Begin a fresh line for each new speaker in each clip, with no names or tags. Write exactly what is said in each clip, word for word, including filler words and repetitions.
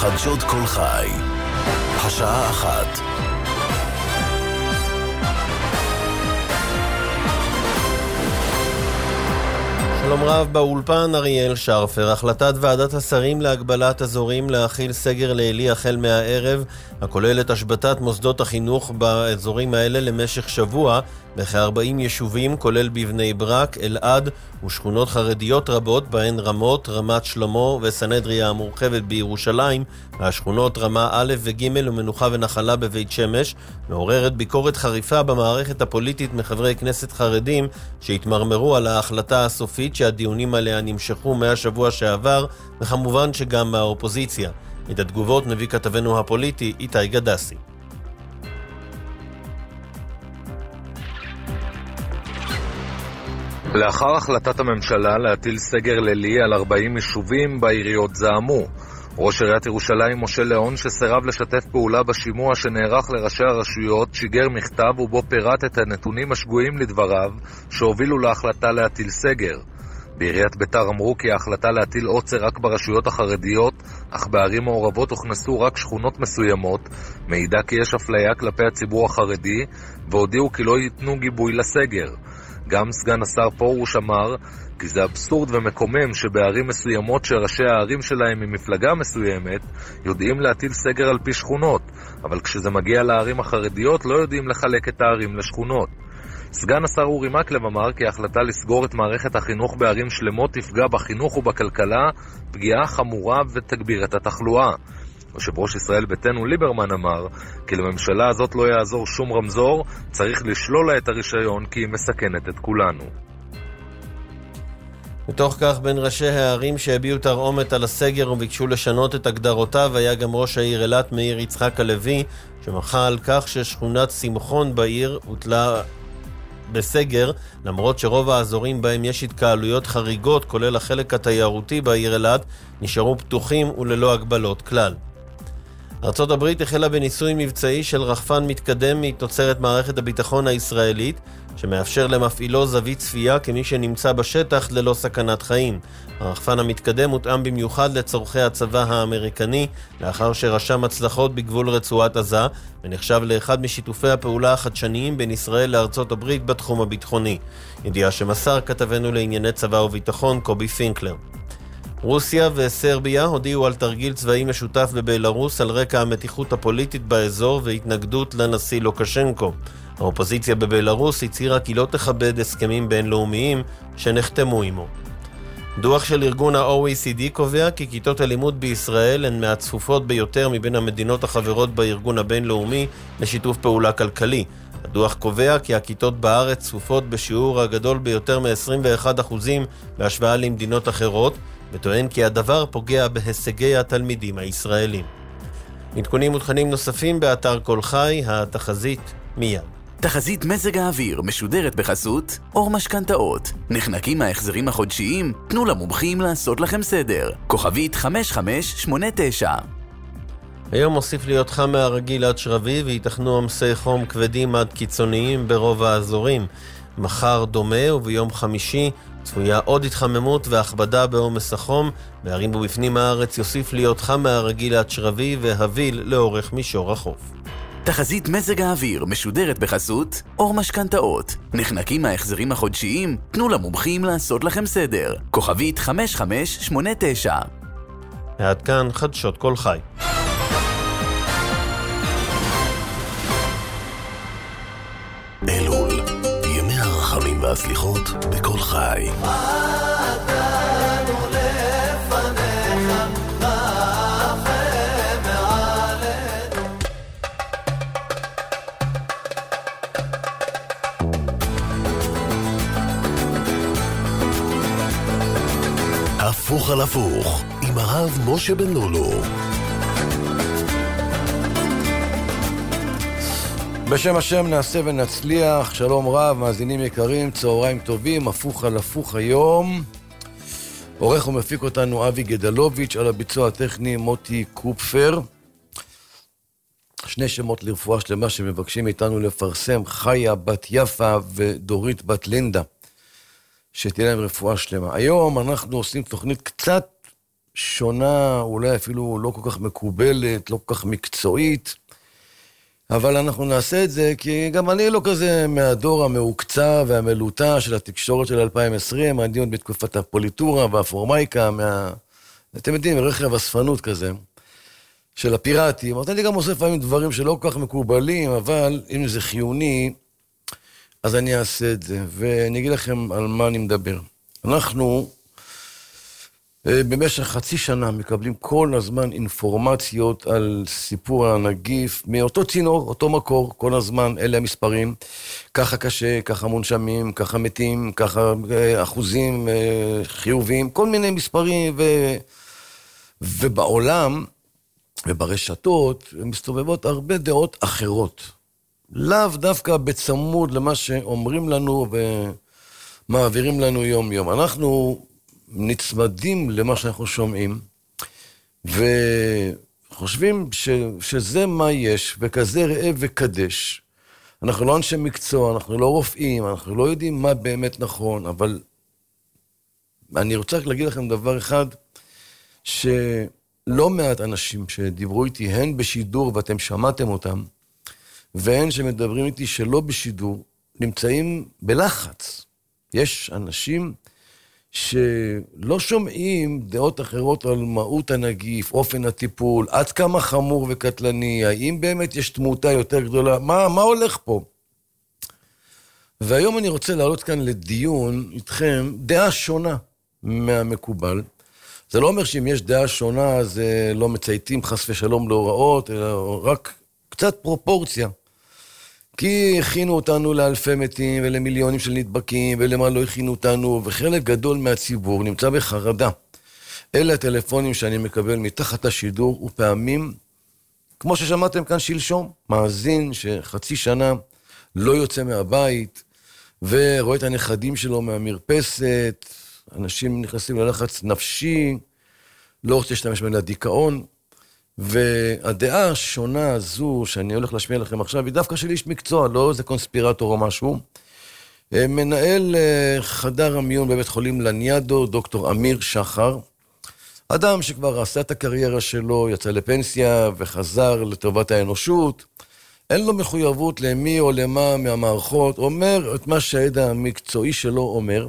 חדשות כל חי. השעה אחת.
שלום רב, באולפן אריאל שרפר. החלטת ועדת השרים להגבלת אזורים להכיל סגר לילי החל מהערב, הכולל את השבתת מוסדות החינוך באזורים האלה למשך שבוע בכ-ארבעים יישובים, כולל בבני ברק, אלעד ושכונות חרדיות רבות, בהן רמות, רמת שלמה וסנהדריה המורחבת בירושלים, והשכונות רמה א' וג' ומנוחה ונחלה בבית שמש, מעוררת ביקורת חריפה במערכת הפוליטית מחברי כנסת חרדים שהתמרמרו על ההחלטה הסופית שהדיונים עליה נמשכו מהשבוע שעבר, וכמובן שגם מהאופוזיציה. את התגובות מביא כתבנו הפוליטי איתי גדסי.
לאחר החלטת הממשלה להטיל סגר לילי על ארבעים יישובים, בעיריות זעמו. ראש עיריית ירושלים משה ליאון, שסירב לשתף פעולה בשימוע שנערך לראשי הרשויות, שיגר מכתב ובו פירט את הנתונים השגויים לדבריו שהובילו להחלטה להטיל סגר. בעיריית ביתר אמרו כי ההחלטה להטיל עוצר רק ברשויות החרדיות, אך בערים מעורבות הוכנסו רק שכונות מסוימות, מעידה כי יש אפליה כלפי הציבור החרדי, והודיעו כי לא ייתנו גיבוי לסגר. גם סגן השר פרוש אמר כי זה אבסורד ומקומם שבערים מסוימות שראשי הערים שלהם ממפלגה מסוימת יודעים להטיל סגר על פי שכונות, אבל כשזה מגיע לערים החרדיות לא יודעים לחלק את הערים לשכונות. סגן השר אורי מקלב אמר כי ההחלטה לסגור את מערכת החינוך בערים שלמות תפגע בחינוך ובכלכלה פגיעה חמורה ותגביר את התחלואה. יושב ראש ישראל ביתנו ליברמן אמר כי לממשלה הזאת לא יעזור שום רמזור, צריך לשלול לה את הרישיון כי היא מסכנת את כולנו.
מתוך כך, בין ראשי הערים שהביעו תרעומת על הסגר וביקשו לשנות את הגדרותיו היה גם ראש העיר אילת מאיר יצחק הלוי, שמחה על כך ששכונת שמחון בעיר הוטלה בסגר, למרות שרוב האזורים בהם יש התקהלויות חריגות, כולל החלק התיירותי בעיר אילת, נשארו פתוחים וללא הגבלות כלל. ארצות הברית החלה בניסוי מבצעי של רחפן מתקדם מתוצרת מערכת הביטחון הישראלית, שמאפשר למפעילו זווית צפייה כמי שנמצא בשטח ללא סכנת חיים. הרחפן המתקדם מותאם במיוחד לצורכי הצבא האמריקני, לאחר שרשם הצלחות בגבול רצועת עזה, ונחשב לאחד משיתופי הפעולה החדשניים בין ישראל לארצות הברית בתחום הביטחוני. ידיעה שמסר כתבנו לענייני צבא וביטחון קובי פינקלר. רוסיה וסרביה הודיעו על תרגיל צבאי משותף בבלרוס על רקע המתיחות הפוליטית באזור והתנגדות לנשיא לוקשנקו. האופוזיציה בבלרוס הצהירה כי לא תכבד הסכמים בינלאומיים שנחתמו עמו. דוח של ארגון ה-או אי סי די קובע כי כיתות הלימוד בישראל הן מהצפופות ביותר מבין המדינות החברות בארגון הבינלאומי לשיתוף פעולה כלכלי. הדוח קובע כי הכיתות בארץ צפופות בשיעור הגדול ביותר מ-עשרים ואחד אחוז בהשוואה למדינות אחרות, וטוען כי הדבר פוגע בהישגי התלמידים הישראלים. עדכונים ותכנים נוספים באתר כל חי, התחזית מיד.
תחזית מזג האוויר משודרת בחסות אור משכנתאות. נחנקים מההחזרים החודשיים? תנו למומחים לעשות לכם סדר. כוכבית חמש חמש שמונה תשע.
היום מוסיף להיות חם מהרגיל עד שרבי, ויתכנו עמסי חום כבדים עד קיצוניים ברוב האזורים. מחר דומה, וביום חמישי צפויה עוד התחממות והכבדה בעומס החום. בערים ובפנים הארץ יוסיף להיות חם מהרגיל עד שרבי והביל לאורך מישור החוף.
תחזית מזג האוויר משודרת בחסות אור משכנתאות. נחנקים מההחזרים החודשיים? תנו למומחים לעשות לכם סדר. כוכבית חמש חמש שמונה תשע.
עד כאן חדשות כל חי.
אלול, ימי הרחמים והסליחות בכל חי. הפוך על הפוך, עם הרב משה בן לולו.
בשם השם נעשה ונצליח. שלום רב, מאזינים יקרים, צהריים טובים. הפוך על הפוך היום. עורך ומפיק אותנו אבי גדלוביץ', על הביצוע הטכני מוטי קופפר. שני שמות לרפואה שלמה שמבקשים איתנו לפרסם, חיה בת יפה ודורית בת לינדה, שתהיה להם רפואה שלמה. היום אנחנו עושים תוכנית קצת שונה, אולי אפילו לא כל כך מקובלת, לא כל כך מקצועית, אבל אנחנו נעשה את זה, כי גם אני לא כזה מהדור המעוקצה והמלוטה של התקשורת של אלפיים ועשרים, אני עוד בתקופת הפוליטורה והפורמייקה, מה... אתם יודעים, רכב הספנות כזה, של הפיראטים. אז אני גם עושה לפעמים דברים שלא כל כך מקובלים, אבל אם זה חיוני, אז אני אעשה את זה. ואני אגיד לכם על מה אני מדבר. אנחנו במשך חצי שנה מקבלים כל הזמן אינפורמציות על סיפור הנגיף, מאותו צינור, אותו מקור, כל הזמן, אלה המספרים, ככה קשה, ככה מונשמים, ככה מתים, ככה אחוזים חיוביים, כל מיני מספרים, ו... ובעולם וברשתות מסתובבות הרבה דעות אחרות. לאו דווקא בצמוד למה שאומרים לנו ומעבירים לנו יום יום. אנחנו נצמדים למה שאנחנו שומעים, וחושבים ש, שזה מה יש, וכזה ראה וקדש. אנחנו לא אנשי מקצוע, אנחנו לא רופאים, אנחנו לא יודעים מה באמת נכון, אבל אני רוצה רק להגיד לכם דבר אחד, שלא מעט אנשים שדיברו איתי, הן בשידור ואתם שמעתם אותם, והן שמדברים איתי שלא בשידור, נמצאים בלחץ. יש אנשים שלא שומעים דעות אחרות על מהות הנגיף, אופן הטיפול, עד כמה חמור וקטלני, האם באמת יש תמותה יותר גדולה, מה, מה הולך פה? והיום אני רוצה לעלות כאן לדיון איתכם דעה שונה מהמקובל. זה לא אומר שאם יש דעה שונה, אז לא מצייתים חס ושלום להוראות, אלא רק קצת פרופורציה. כי הכינו אותנו לאלפי מתים ולמיליונים של נדבקים, ולמה לא הכינו אותנו, וחלק גדול מהציבור נמצא בחרדה. אלה הטלפונים שאני מקבל מתחת השידור, ופעמים, כמו ששמעתם כאן שלשום, מאזין שחצי שנה לא יוצא מהבית, ורואה את הנכדים שלו מהמרפסת, אנשים נכנסים ללחץ נפשי, לא רוצה להשתמש בין הדיכאון, והדעה השונה הזו שאני הולך להשמיע לכם עכשיו, היא דווקא של איש מקצוע, לא איזה קונספירטור או משהו. מנהל חדר המיון בבית חולים לניאדו, דוקטור אמיר שחר, אדם שכבר עשה את הקריירה שלו, יצא לפנסיה וחזר לטובת האנושות, אין לו מחויבות למי או למה מהמערכות, אומר את מה שהידע המקצועי שלו אומר,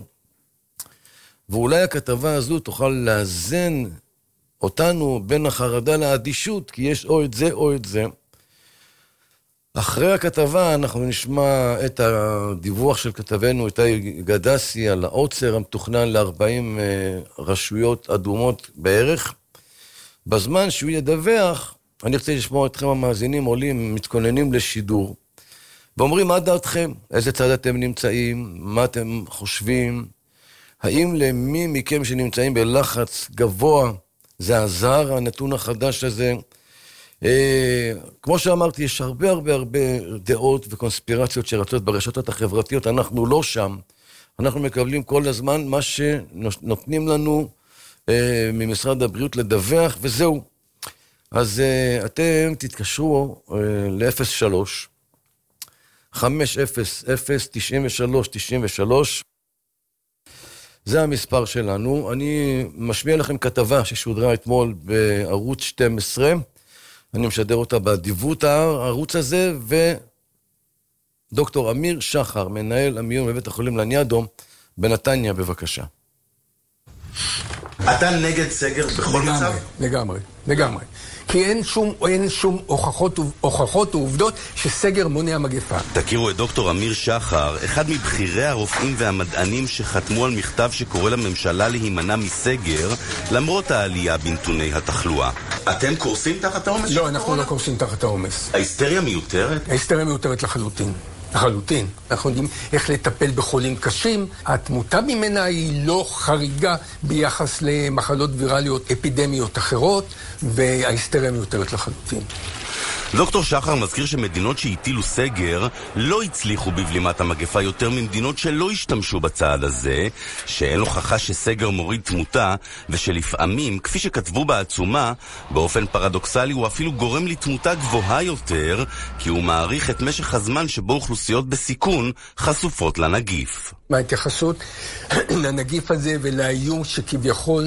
ואולי הכתבה הזו תוכל לאזן אותנו בין החרדה לאדישות, כי יש או את זה או את זה. אחרי הכתבה אנחנו נשמע את הדיווח של כתבנו, איתי גדסי, על העוצר המתוכנן ל-ארבעים רשויות אדומות בערך. בזמן שהוא ידווח, אני רוצה לשמוע אתכם המאזינים עולים, מתכוננים לשידור, ואומרים מה דעתכם, איזה צד אתם נמצאים, מה אתם חושבים, האם למי מכם שנמצאים בלחץ גבוה, זה עזר, הנתון החדש הזה. אה, כמו שאמרתי, יש הרבה הרבה הרבה דעות וקונספירציות שרצות ברשתות החברתיות, אנחנו לא שם. אנחנו מקבלים כל הזמן מה שנותנים לנו אה, ממשרד הבריאות לדווח, וזהו. אז אה, אתם תתקשרו אה, ל-אפס שלוש חמש אפס אפס תשעים ושלוש תשעים ושלוש, זה המספר שלנו. אני משמיע לכם כתבה ששודרה אתמול בערוץ שתים עשרה, אני משדר אותה באדיבות הערוץ הזה, ודוקטור אמיר שחר, מנהל המיון בבית החולים לניאדו בנתניה, בבקשה.
אתה נגד סגר בכל
לגמרי,
מצב?
לגמרי, לגמרי. כי אין שום, אין שום הוכחות, הוכחות ועובדות שסגר מונע מגפה.
תכירו את דוקטור אמיר שחר, אחד מבחירי הרופאים והמדענים שחתמו על מכתב שקורא לממשלה להימנע מסגר, למרות העלייה בנתוני התחלואה. אתם קורסים תחת העומס?
לא, אנחנו לא קורסים תחת העומס.
ההיסטריה מיותרת?
ההיסטריה מיותרת לחלוטין. לחלוטין. אנחנו יודעים איך לטפל בחולים קשים. התמותה ממנה היא לא חריגה ביחס למחלות ויראליות אפידמיות אחרות, וההיסטריה מיותרת לחלוטין.
דוקטור שחר מזכיר שמדינות שהטילו סגר לא הצליחו בבלימת המגפה יותר ממדינות שלא השתמשו בצעד הזה, שאין הוכחה שסגר מוריד תמותה, ושלפעמים, כפי שכתבו בעצומה, באופן פרדוקסלי הוא אפילו גורם לתמותה גבוהה יותר, כי הוא מעריך את משך הזמן שבו אוכלוסיות בסיכון חשופות לנגיף.
מההתייחסות לנגיף הזה ולאיום שכביכול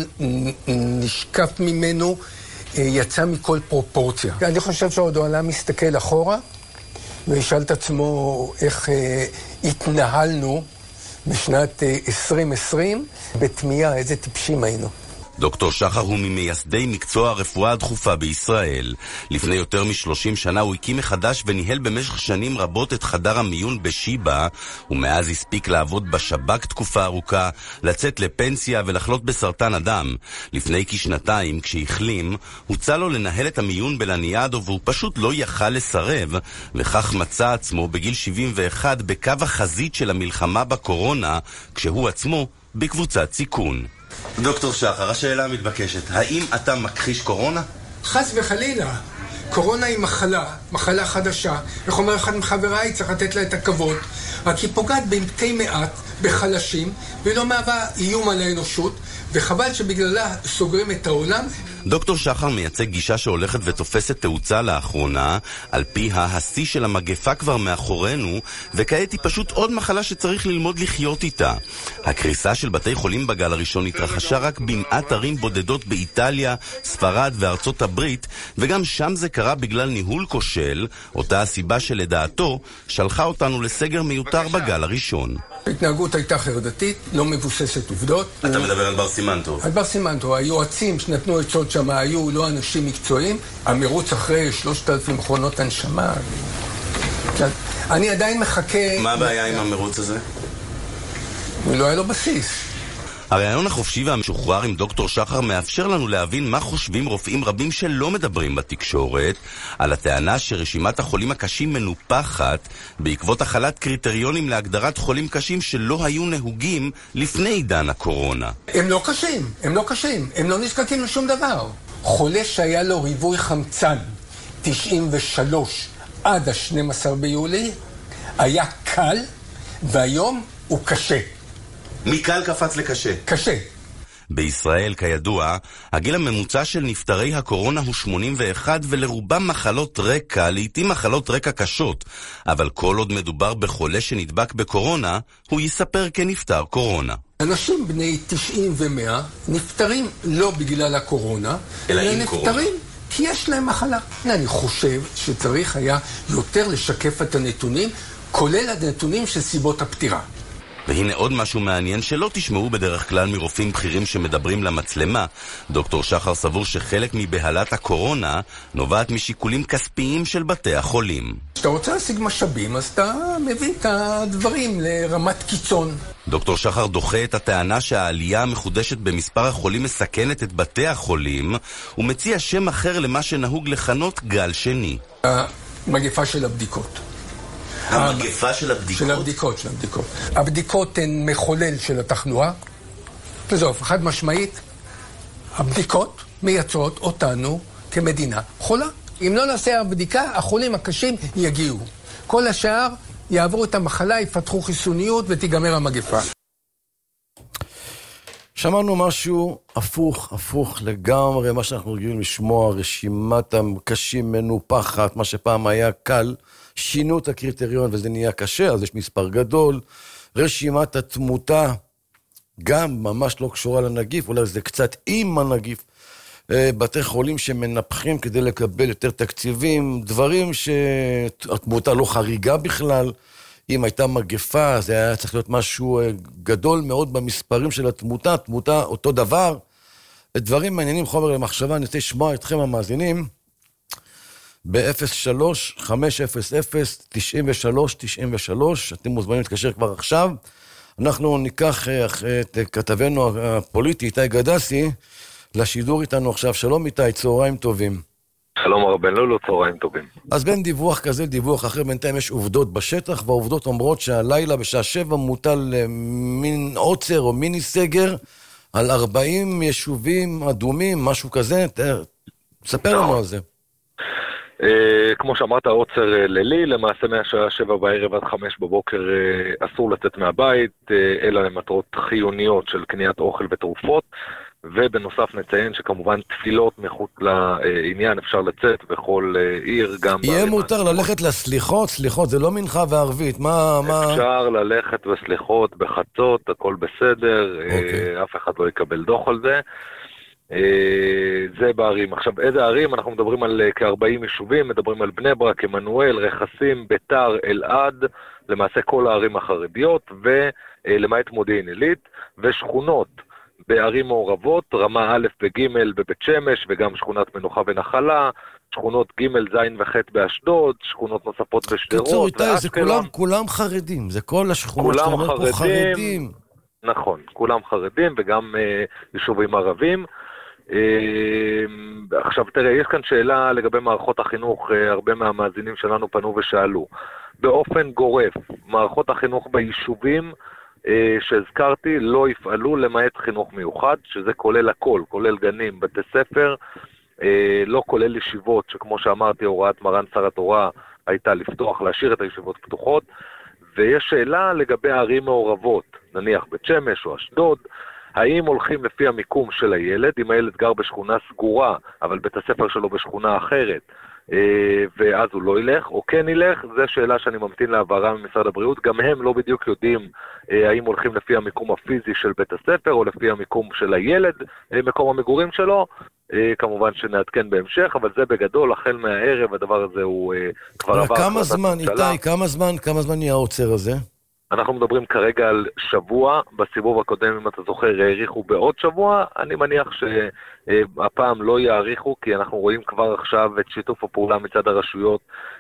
נשקף ממנו, יצא מכל פרופורציה. אני חושב שעוד העולם מסתכל אחורה, וישאל את עצמו איך אה, התנהלנו בשנת אה, עשרים עשרים, בתמייה, איזה טיפשים היינו.
דוקטור שחר הוא ממייסדי מקצוע הרפואה הדחופה בישראל. לפני יותר מ-שלושים שנה הוא הקים מחדש וניהל במשך שנים רבות את חדר המיון בשיבא, ומאז הספיק לעבוד בשב"כ תקופה ארוכה, לצאת לפנסיה ולחלות בסרטן הדם. לפני כשנתיים, כשהחלים, הוצא לו לנהל את המיון בלניאדו, והוא פשוט לא יכל לסרב, וכך מצא עצמו בגיל שבעים ואחת בקו החזית של המלחמה בקורונה, כשהוא עצמו בקבוצת סיכון. דוקטור שחר, השאלה המתבקשת, האם אתה מכחיש קורונה?
חס וחלילה. קורונה היא מחלה, מחלה חדשה. איך אומר אחד מחבריי, צריך לתת לה את הכבוד. רק היא פוגעת במתי מעט, בחלשים, והיא לא מהווה איום על האנושות, וחבל שבגללה סוגרים את העולם.
דוקטור שחר מייצג גישה שהולכת ותופסת תאוצה לאחרונה, על פיה השיא של המגפה כבר מאחורינו, וכעת היא פשוט עוד מחלה שצריך ללמוד לחיות איתה. הקריסה של בתי חולים בגל הראשון התרחשה רק במעט ערים בודדות באיטליה, ספרד וארצות הברית, וגם שם זה קרה בגלל ניהול כושל, אותה הסיבה שלדעתו שלחה אותנו לסגר מיותר בגל הראשון.
ההתנהגות הייתה חרדתית, לא מבוססת עובדות.
אתה מדבר על בר סימן-טוב.
על בר סימן-טוב. היועצים שנתנו עצות שם היו לא אנשים מקצועיים, המרוץ אחרי שלושת אלפים מכונות הנשמה. אני עדיין מחכה...
מה הבעיה עם המרוץ הזה?
לא היה לו בסיס.
הרעיון החופשי והמשוחרר עם דוקטור שחר מאפשר לנו להבין מה חושבים רופאים רבים שלא מדברים בתקשורת על הטענה שרשימת החולים הקשים מנופחת בעקבות החלת קריטריונים להגדרת חולים קשים שלא היו נהוגים לפני עידן הקורונה.
הם לא קשים, הם לא קשים, הם לא נזקקים לשום דבר. חולה שהיה לו ריבוי חמצן תשעים ושלוש עד ה-שנים עשר ביולי היה קל, והיום הוא קשה.
מקל קפץ לקשה.
קשה.
בישראל, כידוע, הגיל הממוצע של נפטרי הקורונה הוא שמונים ואחת, ולרובם מחלות רקע, לעתים מחלות רקע קשות. אבל כל עוד מדובר בחולה שנדבק בקורונה, הוא יספר כנפטר קורונה.
אנשים בני תשעים ומאה נפטרים לא בגלל הקורונה,
אלא
אלא
עם
נפטרים
קורונה.
כי יש להם מחלה. אני חושב שצריך היה יותר לשקף את הנתונים, כולל הנתונים של סיבות הפטירה.
והנה עוד משהו מעניין שלא תשמעו בדרך כלל מרופאים בכירים שמדברים למצלמה. דוקטור שחר סבור שחלק מבהלת הקורונה נובעת משיקולים כספיים של בתי החולים.
כשאתה רוצה להשיג משאבים, אז אתה מביא את הדברים לרמת קיצון.
דוקטור שחר דוחה את הטענה שהעלייה המחודשת במספר החולים מסכנת את בתי החולים, ומציע שם אחר למה שנהוג לכנות גל שני.
המגפה של הבדיקות.
המגפה של הבדיקות?
של הבדיקות, של הבדיקות. הבדיקות הן מחולל של התחלואה. וזאת, חד משמעית, הבדיקות מייצרות אותנו כמדינה חולה. אם לא נעשה הבדיקה, החולים הקשים יגיעו. כל השאר יעברו את המחלה, יפתחו חיסוניות ותיגמר המגפה.
שמענו משהו הפוך, הפוך לגמרי, מה שאנחנו רגילים לשמוע, רשימת הקשים מנופחת, מה שפעם היה קל, שינו את הקריטריון וזה נהיה קשה, אז יש מספר גדול. רשימת התמותה גם ממש לא קשורה לנגיף, אולי זה קצת עם הנגיף. בתי חולים שמנפחים כדי לקבל יותר תקציבים, דברים שהתמותה לא חריגה בכלל. אם הייתה מגפה, זה היה צריך להיות משהו גדול מאוד במספרים של התמותה, תמותה אותו דבר. דברים מעניינים, חומר למחשבה, אני רוצה לשמוע אתכם המאזינים. ב-אפס שלוש חמש אפס אפס תשעים ושלוש תשעים ושלוש, אתם מוזמנים להתקשר כבר עכשיו. אנחנו ניקח את כתבנו הפוליטי, איתי גדסי, לשידור איתנו עכשיו. שלום איתי, צהריים טובים.
שלום הרב בן לולו, צהריים טובים.
אז בין דיווח כזה דיווח אחר, בינתיים יש עובדות בשטח, והעובדות אומרות שהלילה בשעה שבע מוטל מין עוצר או מיני סגר על ארבעים יישובים אדומים, משהו כזה. תספר לנו על זה.
כמו שאמרת, עוצר לילי, למעשה מהשעה שבע בערב עד חמש בבוקר אסור לצאת מהבית, אלא למטרות חיוניות של קניית אוכל ותרופות, ובנוסף נציין שכמובן תפילות מחוץ לעניין אפשר לצאת בכל עיר, גם...
יהיה מותר ללכת לסליחות, סליחות, זה לא מנחה וערבית, מה...
אפשר ללכת בסליחות בחצות, הכל בסדר, אף אחד לא יקבל דוח על זה. זה בערים. עכשיו, איזה ערים? אנחנו מדברים על כ-ארבעים יישובים, מדברים על בני ברק, עמנואל, רכסים, ביתר, אלעד, למעשה כל הערים החרדיות, ולמעט מודיעין עילית, ושכונות בערים מעורבות, רמה א' בג' בבית שמש, וגם שכונת מנוחה ונחלה, שכונות ג' ז' וח' באשדוד, שכונות נוספות בשדרות.
קיצור, איתי, זה כולם, כולם חרדים, זה כל השכונות שאתה אומר פה חרדים.
נכון, כולם חרדים וגם אה, יישובים ערבים. עכשיו תראה, יש כאן שאלה לגבי מערכות החינוך, הרבה מהמאזינים שלנו פנו ושאלו. באופן גורף, מערכות החינוך ביישובים שהזכרתי לא יפעלו למעט חינוך מיוחד, שזה כולל הכל, כולל גנים, בתי ספר, לא כולל ישיבות, שכמו שאמרתי, הוראת מרן שר התורה הייתה לפתוח, להשאיר את הישיבות פתוחות, ויש שאלה לגבי ערים מעורבות, נניח בית שמש או אשדוד, האם הולכים לפי המיקום של הילד, אם הילד גר בשכונה סגורה, אבל בית הספר שלו בשכונה אחרת, ואז הוא לא ילך, או כן ילך, זו שאלה שאני ממתין להעברה ממשרד הבריאות, גם הם לא בדיוק יודעים האם הולכים לפי המיקום הפיזי של בית הספר, או לפי המיקום של הילד, מקום המגורים שלו, כמובן שנעדכן בהמשך, אבל זה בגדול, החל מהערב, הדבר הזה הוא כבר עבר.
כמה זמן, איתי, כמה זמן, כמה זמן יהיה העוצר הזה?
אנחנו מדברים כרגע על שבוע, בסיבוב הקודם, אם אתה זוכר, העריכו בעוד שבוע, אני מניח שהפעם לא יעריכו, כי אנחנו רואים כבר עכשיו את שיתוף הפעולה מצד הרשויות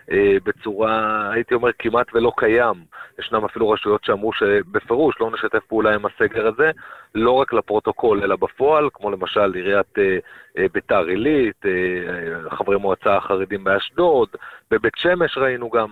בצורה, הייתי אומר, כמעט ולא קיים. ישנם אפילו רשויות שאמרו שבפירוש לא נשתף פעולה עם הסגר הזה, לא רק לפרוטוקול, אלא בפועל, כמו למשל עיריית ביתר עילית, חברי מועצה החרדים באשדוד, בבית שמש ראינו גם,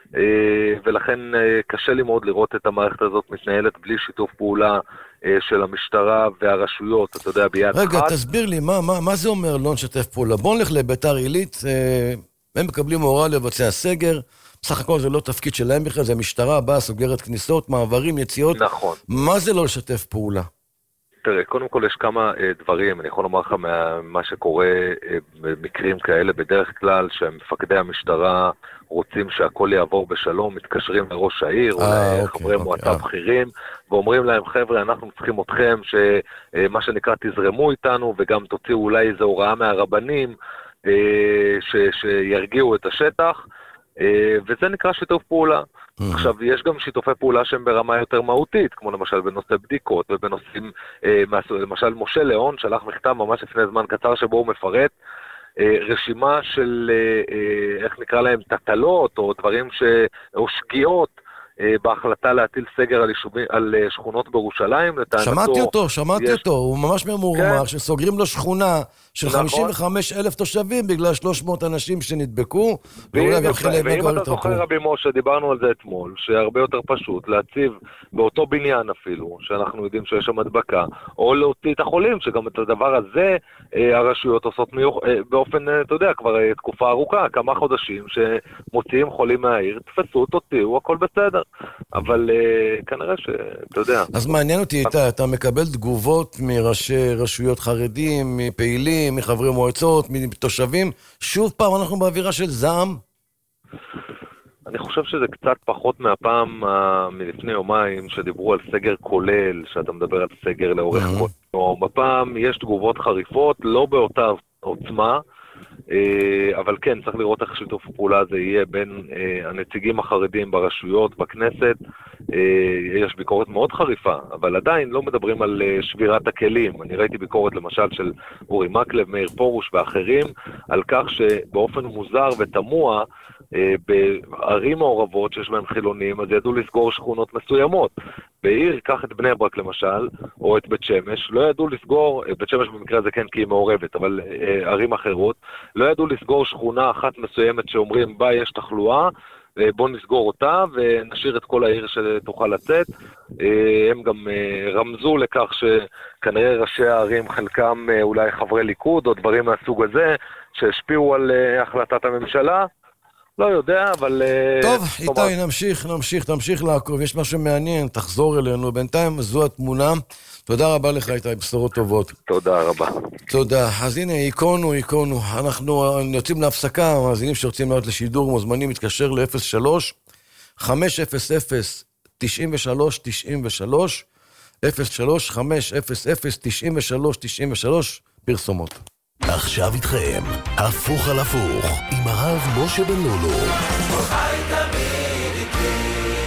ולכן קשה לי מאוד לראות את המערכת הזאת מתנהלת בלי שיתוף פעולה של המשטרה והרשויות, אתה יודע, ביד אחת.
רגע, תסביר לי, מה, מה, מה זה אומר לא נשתף פעולה? בוא נלך לביתר עילית, הם מקבלים הוראה לבצע סגר, בסך הכל זה לא תפקיד שלהם בכלל, זה המשטרה באה, סוגרת כניסות, מעברים, יציאות.
נכון.
מה זה לא לשתף פעולה?
תראה, קודם כל יש כמה uh, דברים, אני יכול לומר לך מה שקורה uh, במקרים כאלה, בדרך כלל שמפקדי המשטרה רוצים שהכל יעבור בשלום, מתקשרים לראש העיר, או לחברי מועצה בכירים, ואומרים להם, חבר'ה, אנחנו צריכים אתכם, שמה uh, שנקרא תזרמו איתנו, וגם תוציאו אולי איזו הוראה מהרבנים, uh, ש- שירגיעו את השטח, uh, וזה נקרא שיתוף פעולה. עכשיו, יש גם שיתופי פעולה שהם ברמה יותר מהותית, כמו למשל בנושא בדיקות ובנושאים, למשל משה ליאון שלח מכתב ממש לפני זמן קצר שבו הוא מפרט רשימה של, איך נקרא להם, תטלות או דברים ש... או שגיאות בהחלטה להטיל סגר על, יישובים, על שכונות בירושלים.
שמעתי אותו, שמעתי יש... אותו, הוא ממש ממורמר, כן. שסוגרים לו שכונה של נכון. חמישים וחמישה אלף תושבים בגלל שלוש מאות אנשים שנדבקו, ואולי גם חלק
ואם אתה זוכר רבי משה, דיברנו על זה אתמול, שהרבה יותר פשוט להציב באותו בניין אפילו, שאנחנו יודעים שיש שם הדבקה, או להוציא את החולים, שגם את הדבר הזה הרשויות עושות מיוח... באופן, אתה יודע, כבר תקופה ארוכה, כמה חודשים שמוציאים חולים מהעיר, תפסו, תוציאו, הכל בסדר. אבל uh, כנראה שאתה יודע.
אז מעניין אותי, אתה, אתה מקבל תגובות מראשי רשויות חרדים, מפעילים, מחברי מועצות, מתושבים. שוב פעם, אנחנו באווירה של זעם?
אני חושב שזה קצת פחות מהפעם uh, מלפני יומיים, שדיברו על סגר כולל, שאתה מדבר על סגר לאורך כל יום. הפעם יש תגובות חריפות, לא באותה עוצמה, אבל כן, צריך לראות איך שיתוף הפעולה הזה יהיה בין הנציגים החרדים ברשויות, בכנסת. יש ביקורת מאוד חריפה, אבל עדיין לא מדברים על שבירת הכלים. אני ראיתי ביקורת למשל של אורי מקלב, מאיר פורוש ואחרים, על כך שבאופן מוזר ותמוה, בערים מעורבות שיש בהם חילונים, אז ידעו לסגור שכונות מסוימות. בעיר, קח את בני ברק למשל, או את בית שמש, לא ידעו לסגור, בית שמש במקרה הזה כן כי היא מעורבת, אבל ערים אחרות, לא ידעו לסגור שכונה אחת מסוימת שאומרים בה יש תחלואה, בוא נסגור אותה ונשאיר את כל העיר שתוכל לצאת. הם גם רמזו לכך שכנראה ראשי הערים, חלקם אולי חברי ליכוד או דברים מהסוג הזה, שהשפיעו על החלטת הממשלה. לא יודע, אבל...
טוב, איתי, נמשיך, נמשיך, תמשיך לעקוב. יש משהו מעניין, תחזור אלינו. בינתיים זו התמונה. תודה רבה לך, איתי, בשורות טובות.
תודה רבה.
תודה. אז הנה, איקונו, איקונו. אנחנו יוצאים להפסקה, המאזינים שרוצים לעלות לשידור, מוזמנים להתקשר ל-אפס שלוש חמש אפס אפס תשעים ושלוש תשעים ושלוש, אפס שלוש חמש אפס אפס תשעים ושלוש תשעים ושלוש, פרסומות.
עכשיו איתכם, הפוך על הפוך, עם הרב משה בן לולו. חי תמיד איתי.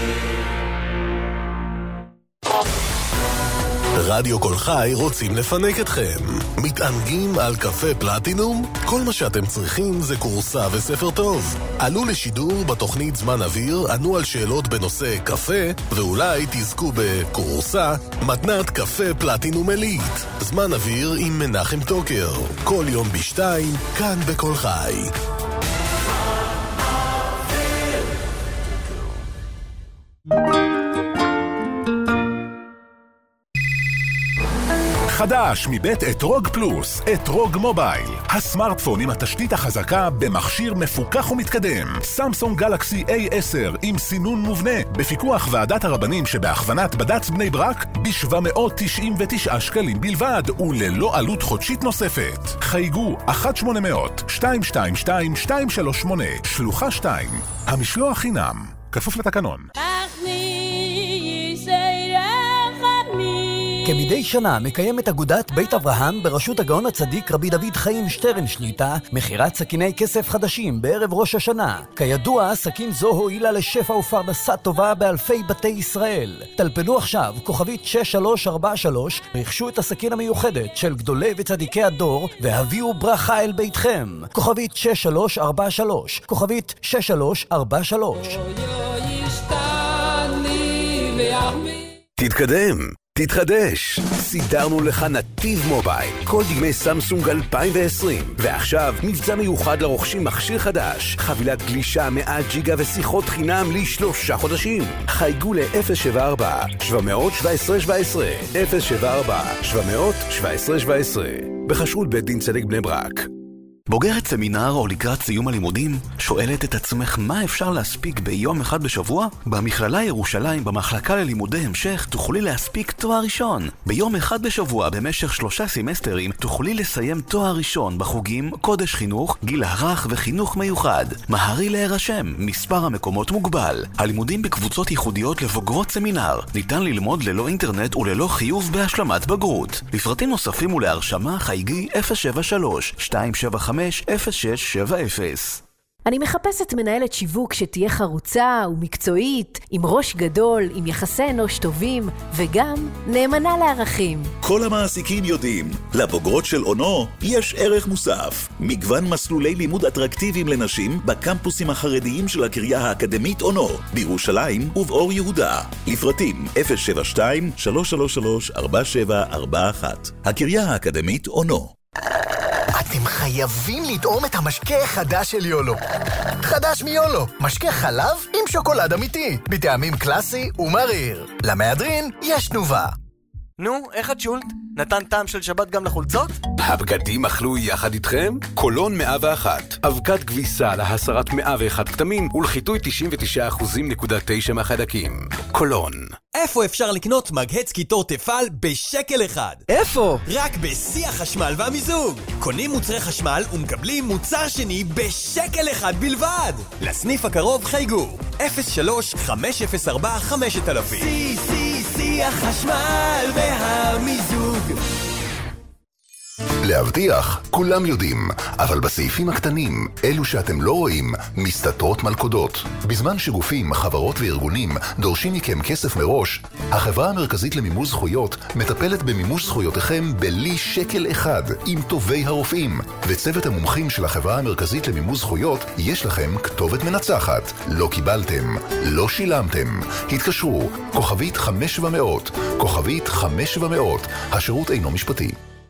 רדיו כל חי רוצים לפנק אתכם. מתענגים על קפה פלטינום? כל מה שאתם צריכים זה קורסה וספר טוב. עלו לשידור בתוכנית זמן אוויר, ענו על שאלות בנושא קפה, ואולי תזכו בקורסה, מתנת קפה פלטינום אלית. זמן אוויר עם מנחם טוקר. כל יום בשתיים, כאן בכל חי.
חדש מבית אתרוג פלוס, אתרוג מובייל. הסמארטפון עם התשתית החזקה במכשיר מפוקח ומתקדם. סמסונג גלקסי איי עשר עם סינון מובנה, בפיקוח ועדת הרבנים שבהכוונת בד"ץ בני ברק, ב-שבע מאות תשעים ותשעה שקלים בלבד, וללא עלות חודשית נוספת. חייגו אחת שמונה אפס אפס שתיים שתיים שתיים שתיים שלוש שמונה, שלוחה שתיים. המשלוח חינם, כפוף לתקנון.
כמדי שנה מקיימת אגודת בית אברהם בראשות הגאון הצדיק רבי דוד חיים שטרן שליטה מחירת סכיני כסף חדשים בערב ראש השנה. כידוע, סכין זו הועילה לשפע ופרנסה טובה באלפי בתי ישראל. טלפנו עכשיו כוכבית שש שלוש ארבע שלוש, רכשו את הסכין המיוחדת של גדולי וצדיקי הדור והביאו ברכה אל ביתכם. כוכבית שש שלוש ארבע שלוש, כוכבית שש שלוש ארבע שלוש.
תתקדם, תתחדש. סידרנו לך נתיב מובייל, כל דגמי סמסונג אלפיים ועשרים, ועכשיו מבצע מיוחד לרוכשים מכשיר חדש, חבילת גלישה מאה ג'יגה ושיחות חינם לשלושה חודשים. חייגו ל-אפס שבע ארבע שבע שבע עשרה שבע עשרה, אפס שבע ארבע שבע שבע עשרה שבע עשרה, בחשרות בית דין צדק בני ברק.
בוגרת סמינר או לקראת סיום הלימודים, שואלת את עצמך מה אפשר להספיק ביום אחד בשבוע? במכללה ירושלים, במחלקה ללימודי המשך, תוכלי להספיק תואר ראשון. ביום אחד בשבוע, במשך שלושה סמסטרים, תוכלי לסיים תואר ראשון בחוגים, קודש חינוך, גיל הרך וחינוך מיוחד. מהרי להירשם, מספר המקומות מוגבל. הלימודים בקבוצות ייחודיות לבוגרות סמינר. ניתן ללמוד ללא אינטרנט וללא חיוב בהשלמת בגרות. לפרטים נוספים ולהרשמה חייגי אפס שבע שלוש שתיים שבע חמש אפס שש שבע אפס.
אני מחפשת מנהלת שיווק שתהיה חרוצה ומקצועית, עם ראש גדול, עם יחסי אנוש טובים, וגם נאמנה לערכים.
כל המעסיקים יודעים, לבוגרות של אונו יש ערך מוסף. מגוון מסלולי לימוד אטרקטיביים לנשים בקמפוסים החרדיים של הקריה האקדמית אונו, בירושלים ובאור יהודה. לפרטים אפס שבע שתיים שלוש שלוש שלוש ארבע שבע ארבע אחת. הקריה האקדמית אונו.
אתם חייבים לטעום את המשקה החדש של יולו. חדש מיולו, משקה חלב עם שוקולד אמיתי, בטעמים קלאסי ומריר. למהדרין יש תנובה.
נו, איך את שולט? נתן טעם של שבת גם לחולצות?
הבגדים אכלו יחד איתכם? קולון מאה ואחת. אבקת כביסה להסרת מאה ואחת כתמים ולחיטוי תשעים ותשעה אחוז נקודה תשע מהחיידקים. קולון.
איפה אפשר לקנות מגהץ קיטור תפעל בשקל אחד?
איפה?
רק בשיא החשמל והמיזוג. קונים מוצרי חשמל ומקבלים מוצר שני בשקל אחד בלבד. לסניף הקרוב חייגו אפס שלוש חמש אפס ארבע חמש אלף. שיא שיא שיא החשמל והמיזוג.
להבטיח, כולם יודעים, אבל בסעיפים הקטנים, אלו שאתם לא רואים, מסתתרות מלכודות. בזמן שגופים, חברות וארגונים דורשים מכם כסף מראש, החברה המרכזית למימוש זכויות מטפלת במימוש זכויותיכם בלי שקל אחד עם טובי הרופאים. וצוות המומחים של החברה המרכזית למימוש זכויות יש לכם כתובת מנצחת. לא קיבלתם, לא שילמתם. התקשרו, כוכבית חמש שבע מאות, כוכבית חמש שבע מאות, השירות אינו משפטי.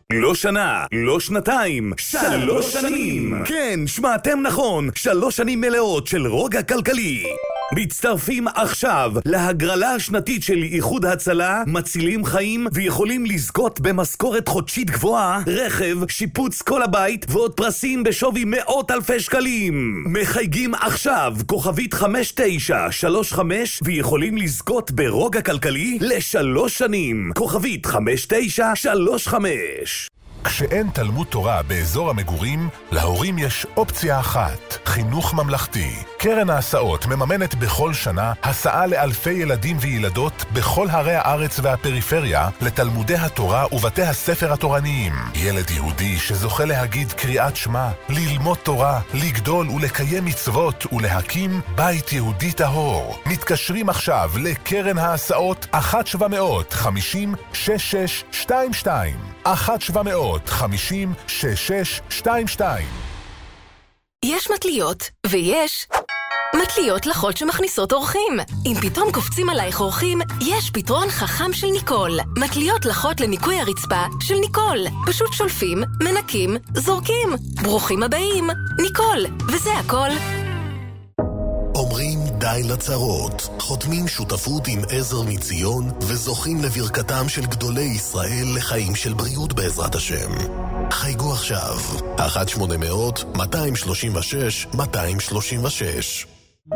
לא שנה, לא שנתיים, שלוש שנים. כן, שמעתם נכון, שלוש שנים מלאות של רוגע כלכלי. מצטרפים עכשיו להגרלה השנתית של איחוד הצלה, מצילים חיים ויכולים לזכות במשכורת חודשית גבוהה, רכב, שיפוץ כל הבית ועוד פרסים בשווי מאות אלפי שקלים. מחייגים עכשיו כוכבית חמש תשע שלוש חמש ויכולים לזכות ברוגע כלכלי לשלוש שנים. כוכבית חמש תשע שלוש חמש.
כשאין תלמוד תורה באזור המגורים, להורים יש אופציה אחת, חינוך ממלכתי. קרן ההסעות מממנת בכל שנה הסעה לאלפי ילדים וילדות בכל ערי הארץ והפריפריה לתלמודי התורה ובתי הספר התורניים. ילד יהודי שזוכה להגיד קריאת שמע, ללמוד תורה, לגדול ולקיים מצוות ולהקים בית יהודי טהור. מתקשרים עכשיו לקרן ההסעות אחת שבע מאות חמישים שש שש שתיים שתיים אחת שבע מאות חמישים שש שש שתיים שתיים.
יש מטליות ויש מטליות לחול שמכניסות אורחים. אם פתאום קופצים עלייך אורחים, יש פתרון חכם של ניקול. מטליות לחול לניקוי הרצפה של ניקול. פשוט שולפים, מנקים, זורקים. ברוכים הבאים, ניקול. וזה הכל.
אומרים די לצרות, חותמים שותפות עם עזר מציון וזוכים לברכתם של גדולי ישראל לחיים של בריאות בעזרת השם. חייגו עכשיו, אחת שמונה מאות מאתיים שלושים ושש מאתיים שלושים ושש.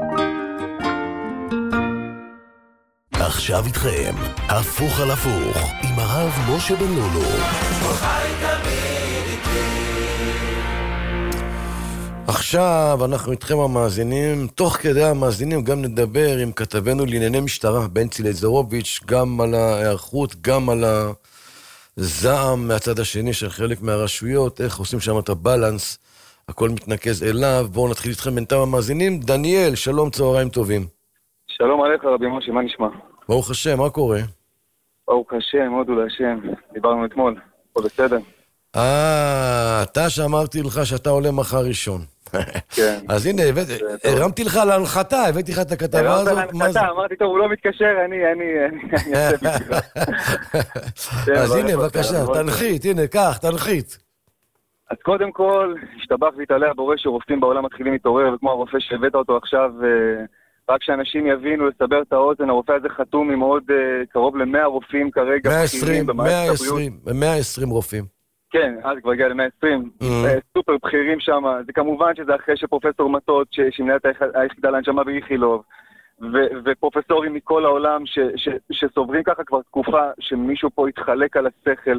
עכשיו איתכם, הפוך על הפוך, עם הרב משה בן לולו.
עכשיו אנחנו איתכם המאזינים, תוך כדי המאזינים גם נדבר עם כתבנו לענייני משטרה, בנצי לזרוביץ', גם על ההיערכות, גם על הזעם מהצד השני של חלק מהרשויות, איך עושים שם את הבלנס, הכל מתנקז אליו. בואו נתחיל איתכם בינתיים המאזינים. דניאל, שלום, צהריים טובים.
שלום עליך רבי משה, מה נשמע?
ברוך השם, מה קורה?
ברוך השם, הודו להשם, דיברנו אתמול, פה בסדר.
אה, אתה שאמרתי לך שאתה עולה מחר ראשון. כן. אז הנה, הרמתי לך להנחתה, הבאתי לך את הכתבה הזאת.
הרמת להנחתה, אמרתי, טוב, הוא לא מתקשר, אני, אני, אני אעשה בשבילה.
אז הנה, בבקשה, תנחית, הנה, קח, תנחית.
אז קודם כל, השתבח והתעלה בורא שרופאים בעולם מתחילים להתעורר, וכמו הרופא שהבאת אותו עכשיו, רק שאנשים יבינו, לסבר את האוזן, הרופא הזה חתום עם עוד קרוב ל-מאה רופאים כרגע.
מאה ועשרים, מאה ועשרים רופאים.
כן, אז כבר הגיע ל-מאה ועשרים, סופר בכירים שם, זה כמובן שזה אחרי שפרופסור מטות, שמנהלת היחידה להנשמה באיכילוב, ופרופסורים מכל העולם שסוברים ככה כבר תקופה, שמישהו פה יתחלק על השכל,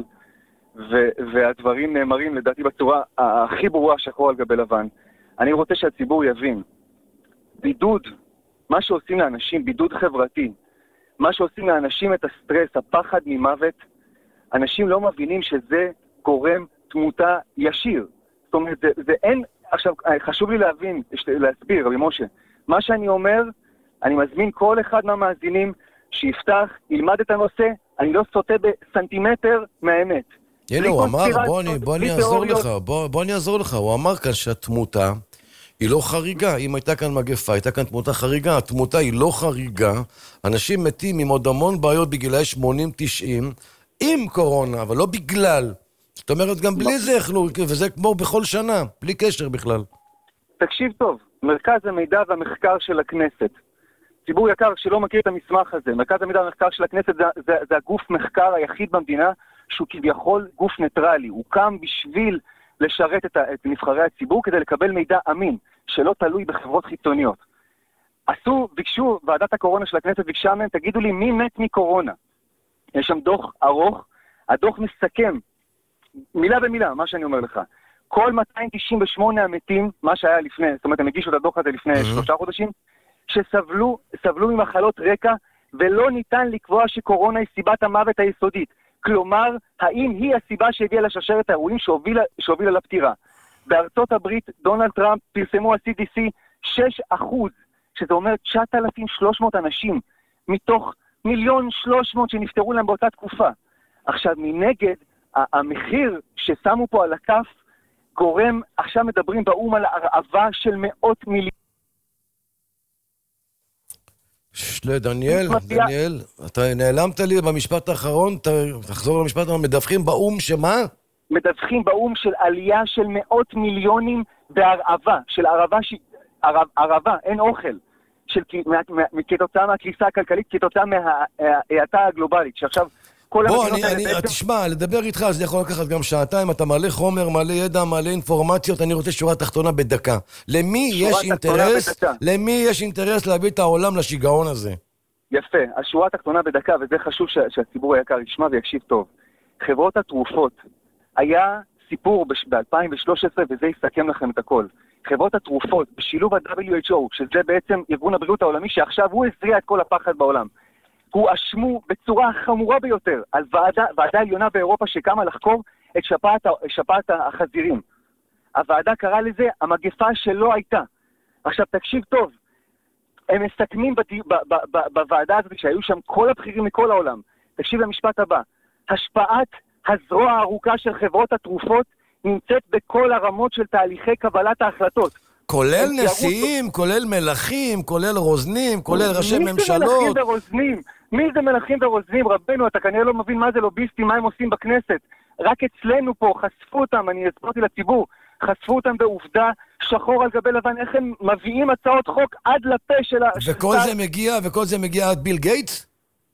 והדברים נאמרים לדעתי בצורה הכי ברורה, שחור על גבי לבן. אני רוצה שהציבור יבין, בידוד, מה שעושים לאנשים, בידוד חברתי, מה שעושים לאנשים את הסטרס, הפחד ממוות, אנשים לא מבינים שזה גורם תמותה ישיר. זאת אומרת, זה, זה אין, עכשיו, חשוב לי להבין, להסביר, רבי משה, מה שאני אומר, אני מזמין כל אחד מהמאזינים שיפתח, ילמד את הנושא, אני לא סוטה בסנטימטר מהאמת.
הנה, הוא אמר, בוא אני, בוא אני אעזור לך, בוא, בוא אני אעזור לך, הוא אמר כאן שהתמותה היא לא חריגה, אם הייתה כאן מגפה, הייתה כאן תמותה חריגה, התמותה היא לא חריגה, אנשים מתים עם עוד המון בעיות בגילאי שמונים תשעים, עם קורונה, אבל לא בגלל. זאת אומרת, גם בלי זה יכלו, וזה כמו בכל שנה, בלי קשר בכלל.
תקשיב טוב, מרכז המידע והמחקר של הכנסת, ציבור יקר שלא מכיר את המסמך הזה, מרכז המידע והמחקר של הכנסת זה, זה, זה הגוף מחקר היחיד במדינה, שהוא כביכול גוף ניטרלי, הוא קם בשביל לשרת את, את נבחרי הציבור, כדי לקבל מידע אמין, שלא תלוי בחברות חיצוניות. עשו, ביקשו, ועדת הקורונה של הכנסת ביקשה מהם, תגידו לי מי מת מקורונה. יש שם דוח ארוך, הדוח מסכם, מילה במילה, מה שאני אומר לך. כל מאתיים תשעים ושמונה המתים, מה שהיה לפני, זאת אומרת, הם הגישו את הדוח הזה לפני mm-hmm. שלושה חודשים, שסבלו, סבלו ממחלות רקע, ולא ניתן לקבוע שקורונה היא סיבת המוות היסודית. כלומר, האם היא הסיבה שהביאה לשרשרת האירועים שהובילה, שהובילה לפטירה. בארצות הברית, דונלד טראמפ פרסמו ה-סי די סי שש אחוז, שזה אומר תשעת אלפים ושלוש מאות אנשים, מתוך מיליון שלוש מאות שנפטרו להם באותה תקופה. עכשיו, מנגד, המחיר ששמו פה על הכף גורם, עכשיו מדברים באום על הרעבה של מאות מיליון.
שלה, דניאל, דניאל, אתה נעלמת לי במשפט האחרון, תחזור למשפט האחרון, מדווחים באום שמה?
מדווחים באום של עלייה של מאות מיליונים בהרעבה, של ערבה, ש... ערב, ערבה, אין אוכל, של... כתוצאה מהקריסה הכלכלית, כתוצאה מההאטה הגלובלית, שעכשיו כל
בוא, אני, אני,
בעצם...
תשמע, לדבר איתך, זה יכול לקחת גם שעתיים, אתה מלא חומר, מלא ידע, מלא אינפורמציות, אני רוצה שורה תחתונה בדקה. למי יש אינטרס, בדקה. למי יש אינטרס להביא את העולם לשיגעון הזה?
יפה, השורה התחתונה בדקה, וזה חשוב ש... שהציבור היקר ישמע ויקשיב טוב. חברות התרופות, היה סיפור ב-אלפיים ושלוש עשרה, וזה יסכם לכם את הכל. חברות התרופות, בשילוב ה-דאבליו אייץ' או, שזה בעצם ארגון הבריאות העולמי, שעכשיו הוא הזריע את כל הפחד בעולם. הוא אשמו בצורה חמורה ביותר על ועדה, ועדה עליונה באירופה שקמה לחקור את שפעת, שפעת החזירים. הוועדה קראה לזה המגפה שלא הייתה. עכשיו תקשיב טוב, הם מסכמים בדי, ב, ב, ב, בוועדה הזאת שהיו שם כל הבכירים מכל העולם. תקשיב למשפט הבא, השפעת הזרוע הארוכה של חברות התרופות נמצאת בכל הרמות של תהליכי קבלת ההחלטות.
כולל נשיאים, כולל מלכים, כולל רוזנים, כולל ראשי ממשלות.
מי זה מלכים ורוזנים? מי זה מלכים ורוזנים? רבנו, אתה כנראה לא מבין מה זה לוביסטים, מה הם עושים בכנסת. רק אצלנו פה חשפו אותם, אני הסברתי לציבור, חשפו אותם בעובדה שחור על גבי לבן, איך הם מביאים הצעות חוק עד לפה של ה...
וכל זה מגיע, וכל זה מגיע עד ביל גייטס?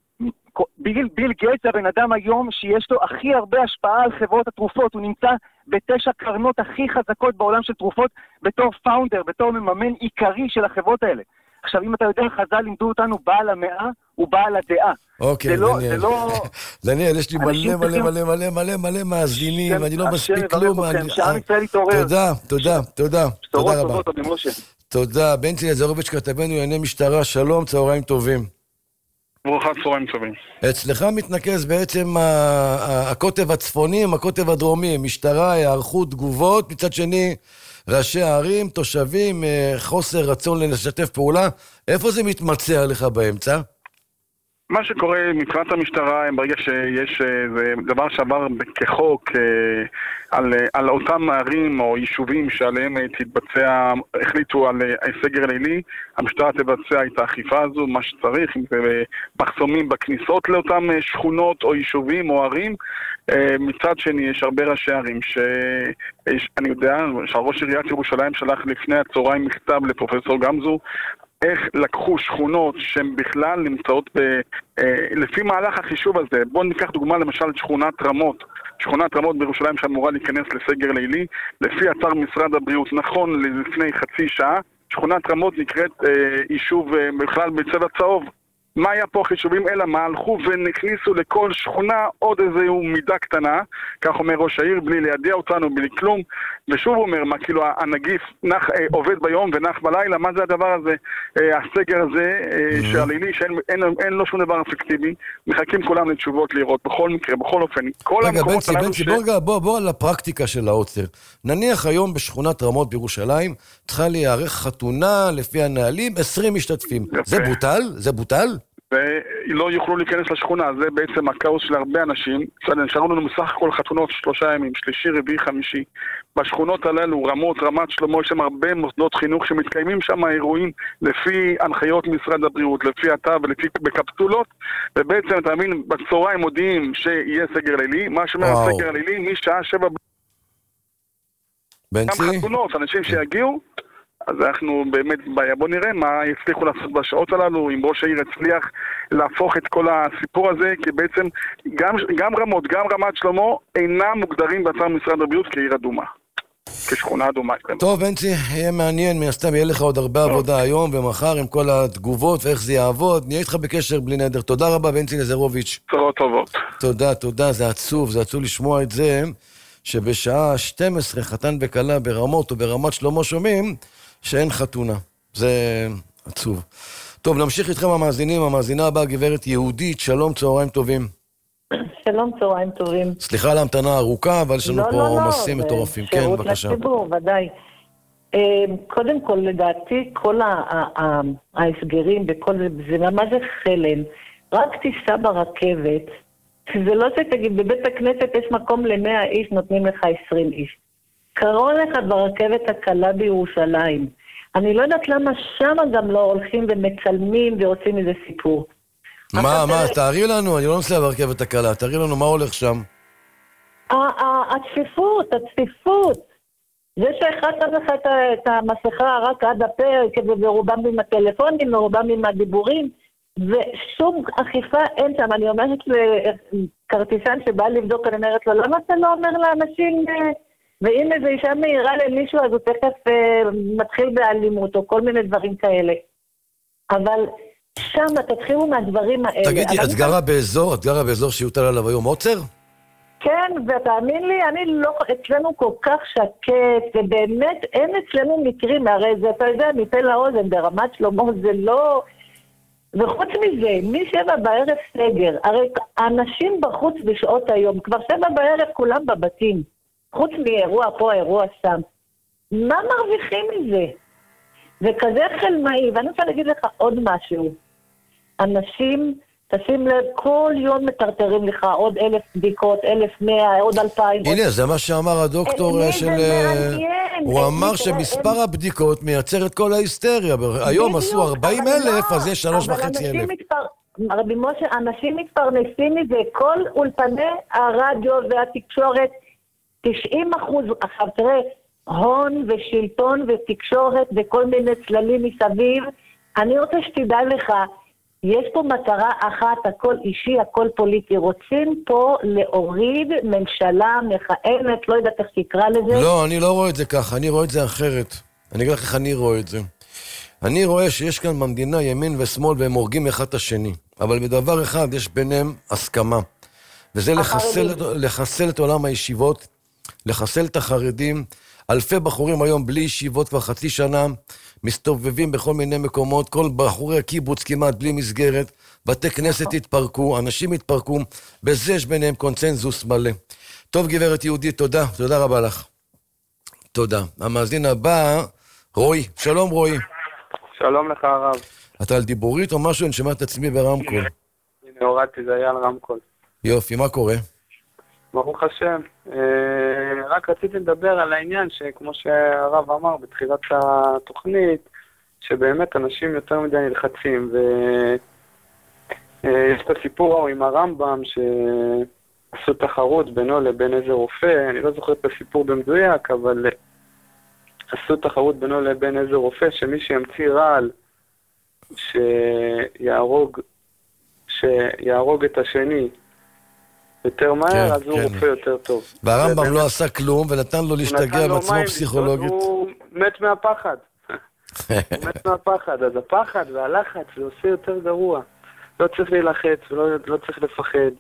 ביל, ביל גייטס הבן אדם היום שיש לו הכי הרבה השפעה על חברות התרופות, הוא נמצא בתשע קרנות הכי חזקות בעולם של תרופות, בתור פאונדר, בתור מממן עיקרי של החברות האלה. עכשיו, אם אתה יודע, חז"ל לימדו אותנו בעל המאה ובעל הדעה.
אוקיי, דניאל. דניאל, יש לי מלא מלא מלא מלא מלא מלא מאזינים, אני לא מספיק כלום. תודה, תודה, תודה. תודה רבה. תודה. בנצי לזרוביץ' כתבנו לענייני משטרה, שלום, צהריים טובים.
ברוכת צהריים טובים.
אצלך מתנקז בעצם הקוטב הצפוני, הקוטב הדרומי, משטרה, הערכות, תגובות, מצד שני ראשי הערים, תושבים, חוסר רצון לשתף פעולה. איפה זה מתמצא עליך באמצע?
מה שקורה מבחינת המשטרה, ברגע שיש זה דבר שעבר כחוק על, על אותם ערים או יישובים שעליהם תתבצע, החליטו על סגר לילי, המשטרה תבצע את האכיפה הזו, מה שצריך, אם זה מחסומים בכניסות לאותם שכונות או יישובים או ערים. מצד שני, יש הרבה ראשי ערים שאני יודע, שראש עיריית ירושלים שלח לפני הצהריים מכתב לפרופסור גמזו, איך לקחו שכונות שהן בכלל נמצאות ב... לפי מהלך החישוב הזה. בואו ניקח דוגמה למשל את שכונת רמות. שכונת רמות בירושלים שאמורה להיכנס לסגר לילי. לפי אתר משרד הבריאות, נכון לפני חצי שעה, שכונת רמות נקראת יישוב בכלל בצבע צהוב. מה היה פה החישובים? אלא מה הלכו ונכניסו לכל שכונה עוד איזו מידה קטנה, כך אומר ראש העיר, בלי לידע אותנו, בלי כלום, ושוב אומר, מה כאילו הנגיף נח, אה, עובד ביום ונח בלילה, מה זה הדבר הזה, אה, הסגר הזה, אה, שהלילי, שאין אין, אין לו שום דבר אפקטיבי, מחכים כולם לתשובות לראות, בכל מקרה, בכל אופן, כל
רגע, בנצי, בנצי, ש... בוא, בוא, בוא על הפרקטיקה של העוצר. נניח היום בשכונת רמות בירושלים, צריכה להיערך חתונה לפי הנהלים, עשרים משתתפים. יפה. זה בוטל? זה בוטל?
ולא יוכלו להיכנס לשכונה, זה בעצם הכאוס של הרבה אנשים. נשארו לנו מסך הכל חתונות שלושה ימים, שלישי, רביעי, חמישי. בשכונות הללו, רמות, רמת שלמה, יש שם הרבה מוסדות חינוך שמתקיימים שם אירועים לפי הנחיות משרד הבריאות, לפי התא ולפי בקפסולות, ובעצם אתה מבין, בצהריים מודיעים שיהיה סגר לילי, מה שאומר סגר לילי, משעה שבע...
בנצי?
גם חתונות, אנשים שיגיעו, אז אנחנו באמת בעיה. בוא נראה מה יצליחו לעשות בשעות הללו, אם ראש העיר הצליח להפוך את כל הסיפור הזה, כי בעצם גם, גם רמות, גם רמת שלמה אינם מוגדרים באתר משרד הבריאות כעיר אדומה, כשכונה אדומה.
טוב, בנצי, יהיה מעניין, מהסתם יהיה לך עוד הרבה עבודה היום ומחר עם כל התגובות ואיך זה יעבוד. נהיה איתך בקשר בלי נדר. תודה רבה, בנצי לזרוביץ'.
צרות טובות.
תודה, תודה, זה עצוב, זה עצוב לשמוע את זה, שבשעה שתים עשרה חתן וכלה ברמות או ברמת שלמה שומעים שאין חתונה. זה עצוב. טוב, נמשיך איתכם המאזינים. המאזינה הבאה, גברת יהודית, שלום, צהריים טובים.
שלום, צהריים טובים.
סליחה על המתנה ארוכה, אבל יש לנו
לא,
פה
לא,
עומסים
לא,
מטורפים. כן, בבקשה.
שירות לציבור, ודאי. קודם כל, לדעתי, כל ההסגרים בכל זה, זה ממש זה חלם. רק תיסע ברכבת, זה לא שתגיד, בבית הכנסת יש מקום למאה איש, נותנים לך עשרים איש. קרון לך ברכבת הקלה בירושלים. אני לא יודעת למה שם גם לא הולכים ומצלמים ועושים איזה סיפור.
מה, מה, תארי לנו, אני לא נוסע ברכבת הקלה, תארי לנו מה הולך שם.
הצפיפות, הצפיפות. זה שאחד שם לך את המסכה רק עד הפה, ורובם עם הטלפונים, ורובם עם הדיבורים, ושום אכיפה אין שם. אני אומרת לכרטיסן שבא לבדוק, אני אומרת לו, למה אתה לא אומר לאנשים, ואם איזו אישה מהירה למישהו, אז הוא תכף מתחיל באלימות, או כל מיני דברים כאלה. אבל שם תתחילו מהדברים האלה.
תגידי, את גרה באזור, את גרה באזור שיוטל עליו היום עוצר?
כן, ותאמין לי, אני לא, אצלנו כל כך שקט, ובאמת אין אצלנו מקרים, הרי זה, אתה יודע, מפה לאוזן, ברמת שלמה, זה לא... וחוץ מזה, משבע בערב סגר, הרי אנשים בחוץ בשעות היום, כבר שבע בערב כולם בבתים, חוץ מאירוע פה, אירוע שם. מה מרוויחים מזה? וכזה חלמאי, ואני רוצה להגיד לך עוד משהו. אנשים... תשים לב, כל יום מטרטרים לך עוד אלף בדיקות, אלף מאה, עוד אלפיים.
הנה, זה מה שאמר הדוקטור של... הוא אמר שמספר הבדיקות מייצר את כל ההיסטריה. היום עשו ארבעים אלף, אז יש שלוש וחצי אלף.
רבי משה, אנשים מתפרנסים מזה, כל אולפני הרדיו והתקשורת, תשעים אחוז, עכשיו תראה, הון ושלטון ותקשורת וכל מיני צללים מסביב. אני רוצה שתדע לך, יש פה מטרה אחת, הכל אישי, הכל פוליטי. רוצים פה להוריד ממשלה מכהנת, לא יודעת איך תקרא לזה.
לא, אני לא רואה את זה ככה, אני רואה את זה אחרת. אני אגיד לך איך אני רואה את זה. אני רואה שיש כאן במדינה ימין ושמאל והם הורגים אחד את השני. אבל בדבר אחד יש ביניהם הסכמה. וזה לחסל, לחסל את עולם הישיבות, לחסל את החרדים. אלפי בחורים היום בלי ישיבות כבר חצי שנה, מסתובבים בכל מיני מקומות, כל בחורי הקיבוץ כמעט בלי מסגרת, בתי כנסת התפרקו, אנשים התפרקו, בזה יש ביניהם קונצנזוס מלא. טוב גברת יהודית, תודה, תודה רבה לך. תודה. המאזין הבא, רועי, שלום רועי.
שלום לך הרב.
אתה על דיבורית או משהו? אני שומע את עצמי ברמקול.
הנה הורדתי, זה היה על רמקול.
יופי, מה קורה?
ברוך השם. רק רציתי לדבר על העניין שכמו שהרב אמר בתחילת התוכנית, שבאמת אנשים יותר מדי נלחצים, ויש את הסיפור עם הרמב"ם שעשו תחרות בינו לבין איזה רופא, אני לא זוכר את הסיפור במדויק, אבל עשו תחרות בינו לבין איזה רופא שמי שימציא רעל שיהרוג, שיהרוג את השני יותר מהר, אז הוא רופא יותר טוב.
והרמב"ם לא עשה כלום ונתן לו להשתגע עם עצמו פסיכולוגית.
הוא מת מהפחד. הוא מת מהפחד, אז הפחד והלחץ זה עושה יותר גרוע. לא צריך להילחץ ולא צריך לפחד.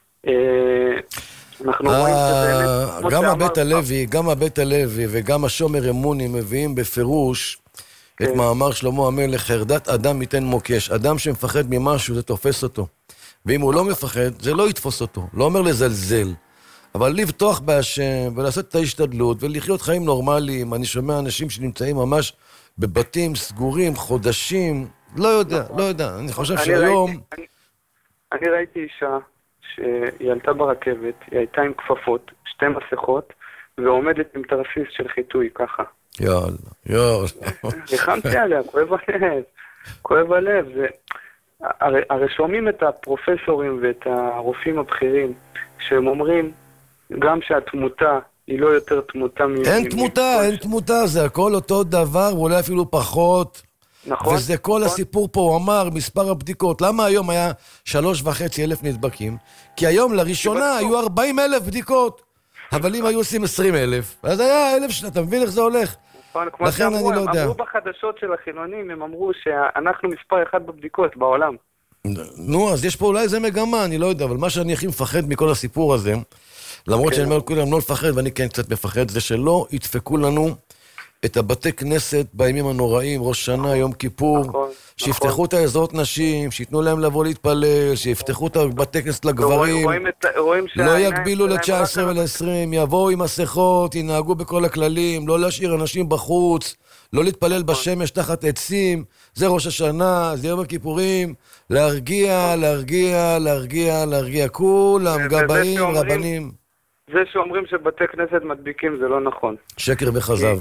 אנחנו רואים שבאמת...
גם הבית הלוי, גם הבית הלוי וגם השומר אמוני מביאים בפירוש את מאמר שלמה המלך, חרדת אדם ייתן מוקש. אדם שמפחד ממשהו זה תופס אותו. ואם הוא לא מפחד, זה לא יתפוס אותו. לא אומר לזלזל. אבל לבטוח בהשם ולעשות את ההשתדלות ולחיות חיים נורמליים. אני שומע אנשים שנמצאים ממש בבתים סגורים, חודשים. לא יודע, לא יודע. אני חושב שהיום...
אני ראיתי אישה שהיא עלתה ברכבת, היא הייתה עם כפפות, שתי מסכות, ועומדת עם תרסיס של חיטוי ככה.
יאללה, יאללה.
ריחמתי עליה, כואב הלב. כואב הלב, זה... הרי, הרי שומעים את הפרופסורים ואת הרופאים הבכירים שהם אומרים גם שהתמותה היא לא יותר תמותה מ...
אין תמותה, אין תמותה, זה הכל אותו דבר, ואולי אפילו פחות. נכון. וזה כל הסיפור פה, הוא אמר, מספר הבדיקות. למה היום היה שלוש וחצי אלף נדבקים? כי היום לראשונה היו ארבעים אלף בדיקות. אבל אם היו עושים עשרים אלף, אז היה אלף שנה, אתה מבין איך זה הולך?
לכן אני לא יודע. אמרו בחדשות של החילונים, הם אמרו שאנחנו מספר אחד בבדיקות בעולם.
נו, אז יש פה אולי איזה מגמה, אני לא יודע, אבל מה שאני הכי מפחד מכל הסיפור הזה, למרות שאני אומר לכולם לא לפחד, ואני כן קצת מפחד, זה שלא ידפקו לנו את הבתי כנסת בימים הנוראים, ראש שנה, יום כיפור, שיפתחו את העזרות נשים, שיתנו להם לבוא להתפלל, שיפתחו את הבתי כנסת לגברים, לא יגבילו ל-תשע עשרה ול-עשרים, יבואו עם מסכות, ינהגו בכל הכללים, לא להשאיר אנשים בחוץ, לא להתפלל בשמש תחת עצים, זה ראש השנה, זה יום הכיפורים, להרגיע, להרגיע, להרגיע, להרגיע, כולם, גבאים, רבנים.
זה שאומרים שבתי כנסת מדביקים זה לא נכון.
שקר וחזב.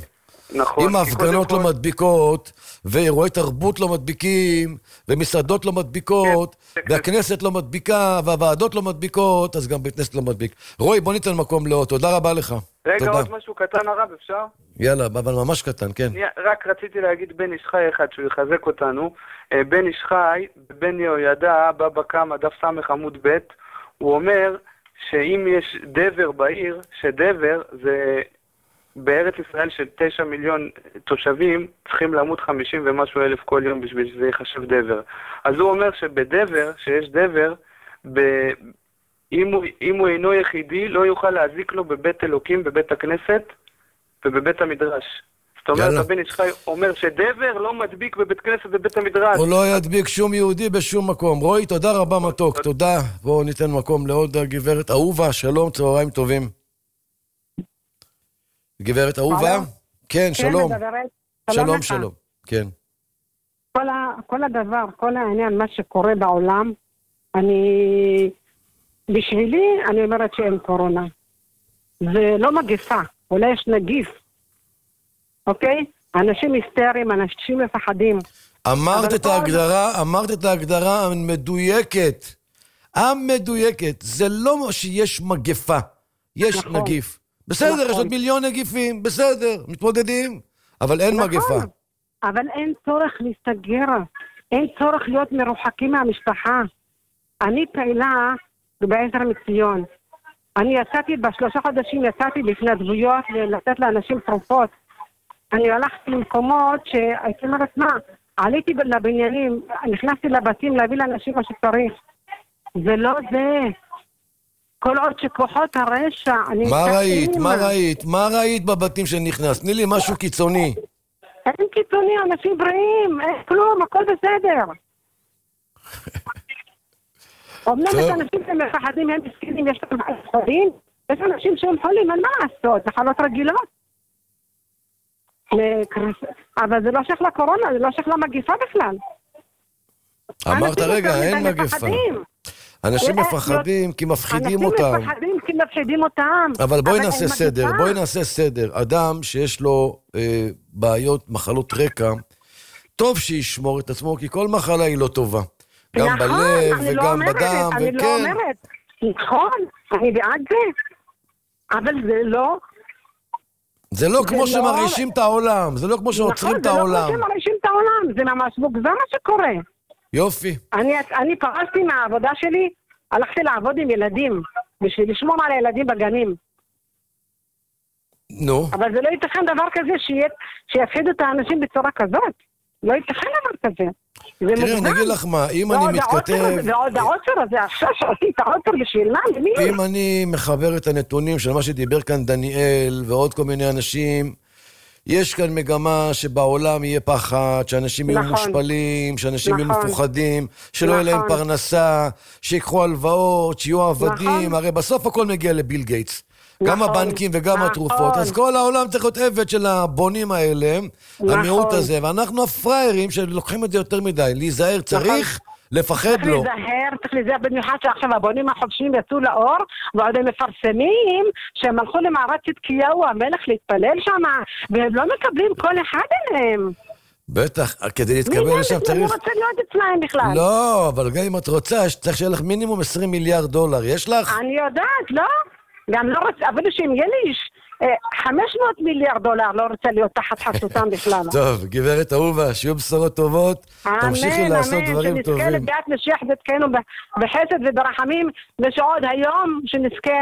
נכון.
אם ההפגנות לא מדביקות, ואירועי תרבות לא מדביקים, ומסעדות לא מדביקות, והכנסת לא מדביקה, והוועדות לא מדביקות, אז גם בית כנסת לא מדביק. רועי, בוא ניתן מקום לעוד. תודה רבה לך.
רגע, עוד משהו קטן הרב, אפשר?
יאללה, אבל ממש קטן, כן.
רק רציתי להגיד בן איש חי אחד, שהוא יחזק אותנו. בן איש חי, בן יהוידע, בבא קמא, דף סמך עמוד ב', הוא אומר שאם יש דבר בעיר, שדבר זה בארץ ישראל של תשע מיליון תושבים, צריכים למות חמישים ומשהו אלף כל יום בשביל שזה יחשב דבר. אז הוא אומר שבדבר, שיש דבר, ב... אם, הוא, אם הוא אינו יחידי, לא יוכל להזיק לו בבית אלוקים, בבית הכנסת ובבית המדרש. זאת אומרת, הבן איש חי אומר שדבר לא מדביק בבית כנסת ובבית המדרש.
הוא לא ידביק שום יהודי בשום מקום. רועי, תודה רבה מתוק, תודה. בואו ניתן מקום לעוד גברת אהובה, שלום, צהריים טובים. גברת אהובה? כן, שלום. שלום, שלום. כן.
כל הדבר, כל העניין, מה שקורה בעולם, אני, בשבילי, אני אומרת שאין קורונה. זה לא מגפה, אולי יש נגיף. אוקיי? אנשים היסטריים, אנשים מפחדים.
אמרת את ההגדרה, אמרת את ההגדרה המדויקת. המדויקת. זה לא שיש מגפה. יש נגיף. בסדר, יש עוד מיליון נגיפים, בסדר, מתמודדים. אבל אין מגפה.
אבל אין צורך להסתגר. אין צורך להיות מרוחקים מהמשפחה. אני פעילה בעזר מציון. אני יצאתי, בשלושה חודשים יצאתי לפני דבויות לתת לאנשים תרופות. אני הלכתי למקומות שהייתי אומרת, מה, עליתי לבניינים, נכנסתי לבתים להביא לאנשים מה שצריך. זה לא זה. כל עוד שכוחות הרשע...
מה ראית? מה ראית? מה ראית בבתים שנכנס? תני לי משהו קיצוני.
אין קיצוני, אנשים בריאים, אין כלום, הכל בסדר. אומנם את אנשים שמפחדים, הם מסכנים, יש להם חולים, יש אנשים שהם חולים, אין מה לעשות, זה חלות רגילות. אבל זה לא שייך לקורונה, זה לא שייך למגיפה בכלל.
אמרת רגע, אין מגיפה. אנשים מפחדים כי מפחידים אותם.
אנשים מפחדים כי מפחידים אותם.
אבל בואי נעשה סדר, בואי נעשה סדר. אדם שיש לו בעיות, מחלות רקע, טוב שישמור את עצמו, כי כל מחלה היא לא טובה. גם בלב וגם בדם,
אני לא אומרת, נכון, אני בעד זה. אבל זה לא...
זה לא כמו שמרעישים את העולם, זה לא כמו שעוצרים את העולם.
זה לא כמו שמרעישים את העולם, זה ממש מוגזם מה שקורה.
יופי.
אני פרשתי מהעבודה שלי, הלכתי לעבוד עם ילדים, בשביל לשמור על הילדים בגנים.
נו.
אבל זה לא ייתכן דבר כזה שיפחידו את האנשים בצורה כזאת. לא ייתכן דבר כזה.
תראה, אני אגיד לך מה, אם אני מתכתב...
ועוד העוצר הזה, עכשיו שעושים את העוצר בשביל מה?
אם אני מחבר את הנתונים של מה שדיבר כאן דניאל ועוד כל מיני אנשים, יש כאן מגמה שבעולם יהיה פחד, שאנשים יהיו מושפלים, שאנשים יהיו מפוחדים, שלא יהיה להם פרנסה, שיקחו הלוואות, שיהיו עבדים, הרי בסוף הכל מגיע לביל גייטס. גם הבנקים וגם התרופות, אז כל העולם צריך להיות עבד של הבונים האלה, המיעוט הזה, ואנחנו הפריירים שלוקחים את זה יותר מדי, להיזהר צריך, לפחד לו.
צריך להיזהר, צריך להיזהר במיוחד שעכשיו הבונים החופשיים יצאו לאור, ועוד הם מפרסמים שהם הלכו למערת צדקיהו המלך להתפלל שם, והם לא מקבלים כל אחד אליהם.
בטח, כדי להתקבל לשם צריך...
מי רוצה להיות אצלהם בכלל?
לא, אבל גם אם את רוצה, צריך שיהיה לך מינימום עשרים מיליארד דולר, יש לך?
אני יודעת, לא? גם לא רוצה, אבל שאם יהיה לי חמש מאות מיליארד דולר, לא רוצה להיות תחת חסותם בכלל.
טוב, גברת אהובה, שיהיו בשורות טובות, תמשיכי לעשות דברים טובים.
שנזכה לביאת משיח בצקנו בחסד וברחמים, ושעוד היום שנזכה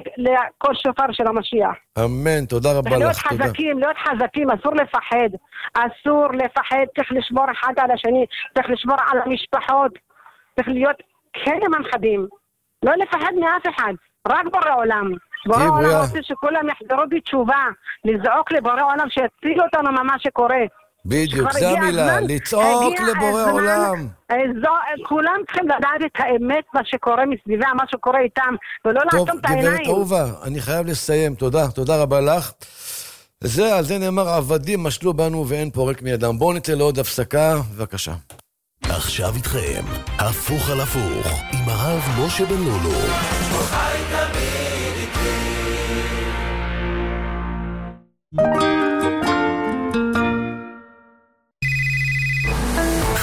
לכל שופר של המשיח.
אמן, תודה רבה לך.
להיות חזקים, להיות חזקים, אסור לפחד. אסור לפחד, צריך לשמור אחד על השני, צריך לשמור על המשפחות, צריך להיות כאלה מנחדים. לא לפחד מאף אחד. רק בורא עולם. בורא עולם רוצה שכולם יחזרו בתשובה, לזעוק לבורא עולם שיציל אותנו ממה שקורה.
בדיוק, זה המילה, לצעוק לבורא עולם.
כולם צריכים לדעת את האמת, מה שקורה מסביבה, מה שקורה איתם, ולא לעצום את העיניים.
טוב, גברת אהובה, אני חייב לסיים, תודה, תודה רבה לך. זה, על זה נאמר, עבדים משלו בנו ואין פורק מידם. בואו נצא לעוד הפסקה, בבקשה.
עכשיו איתכם, הפוך על הפוך, עם הרב משה בן לולו. חי תמיד איתי.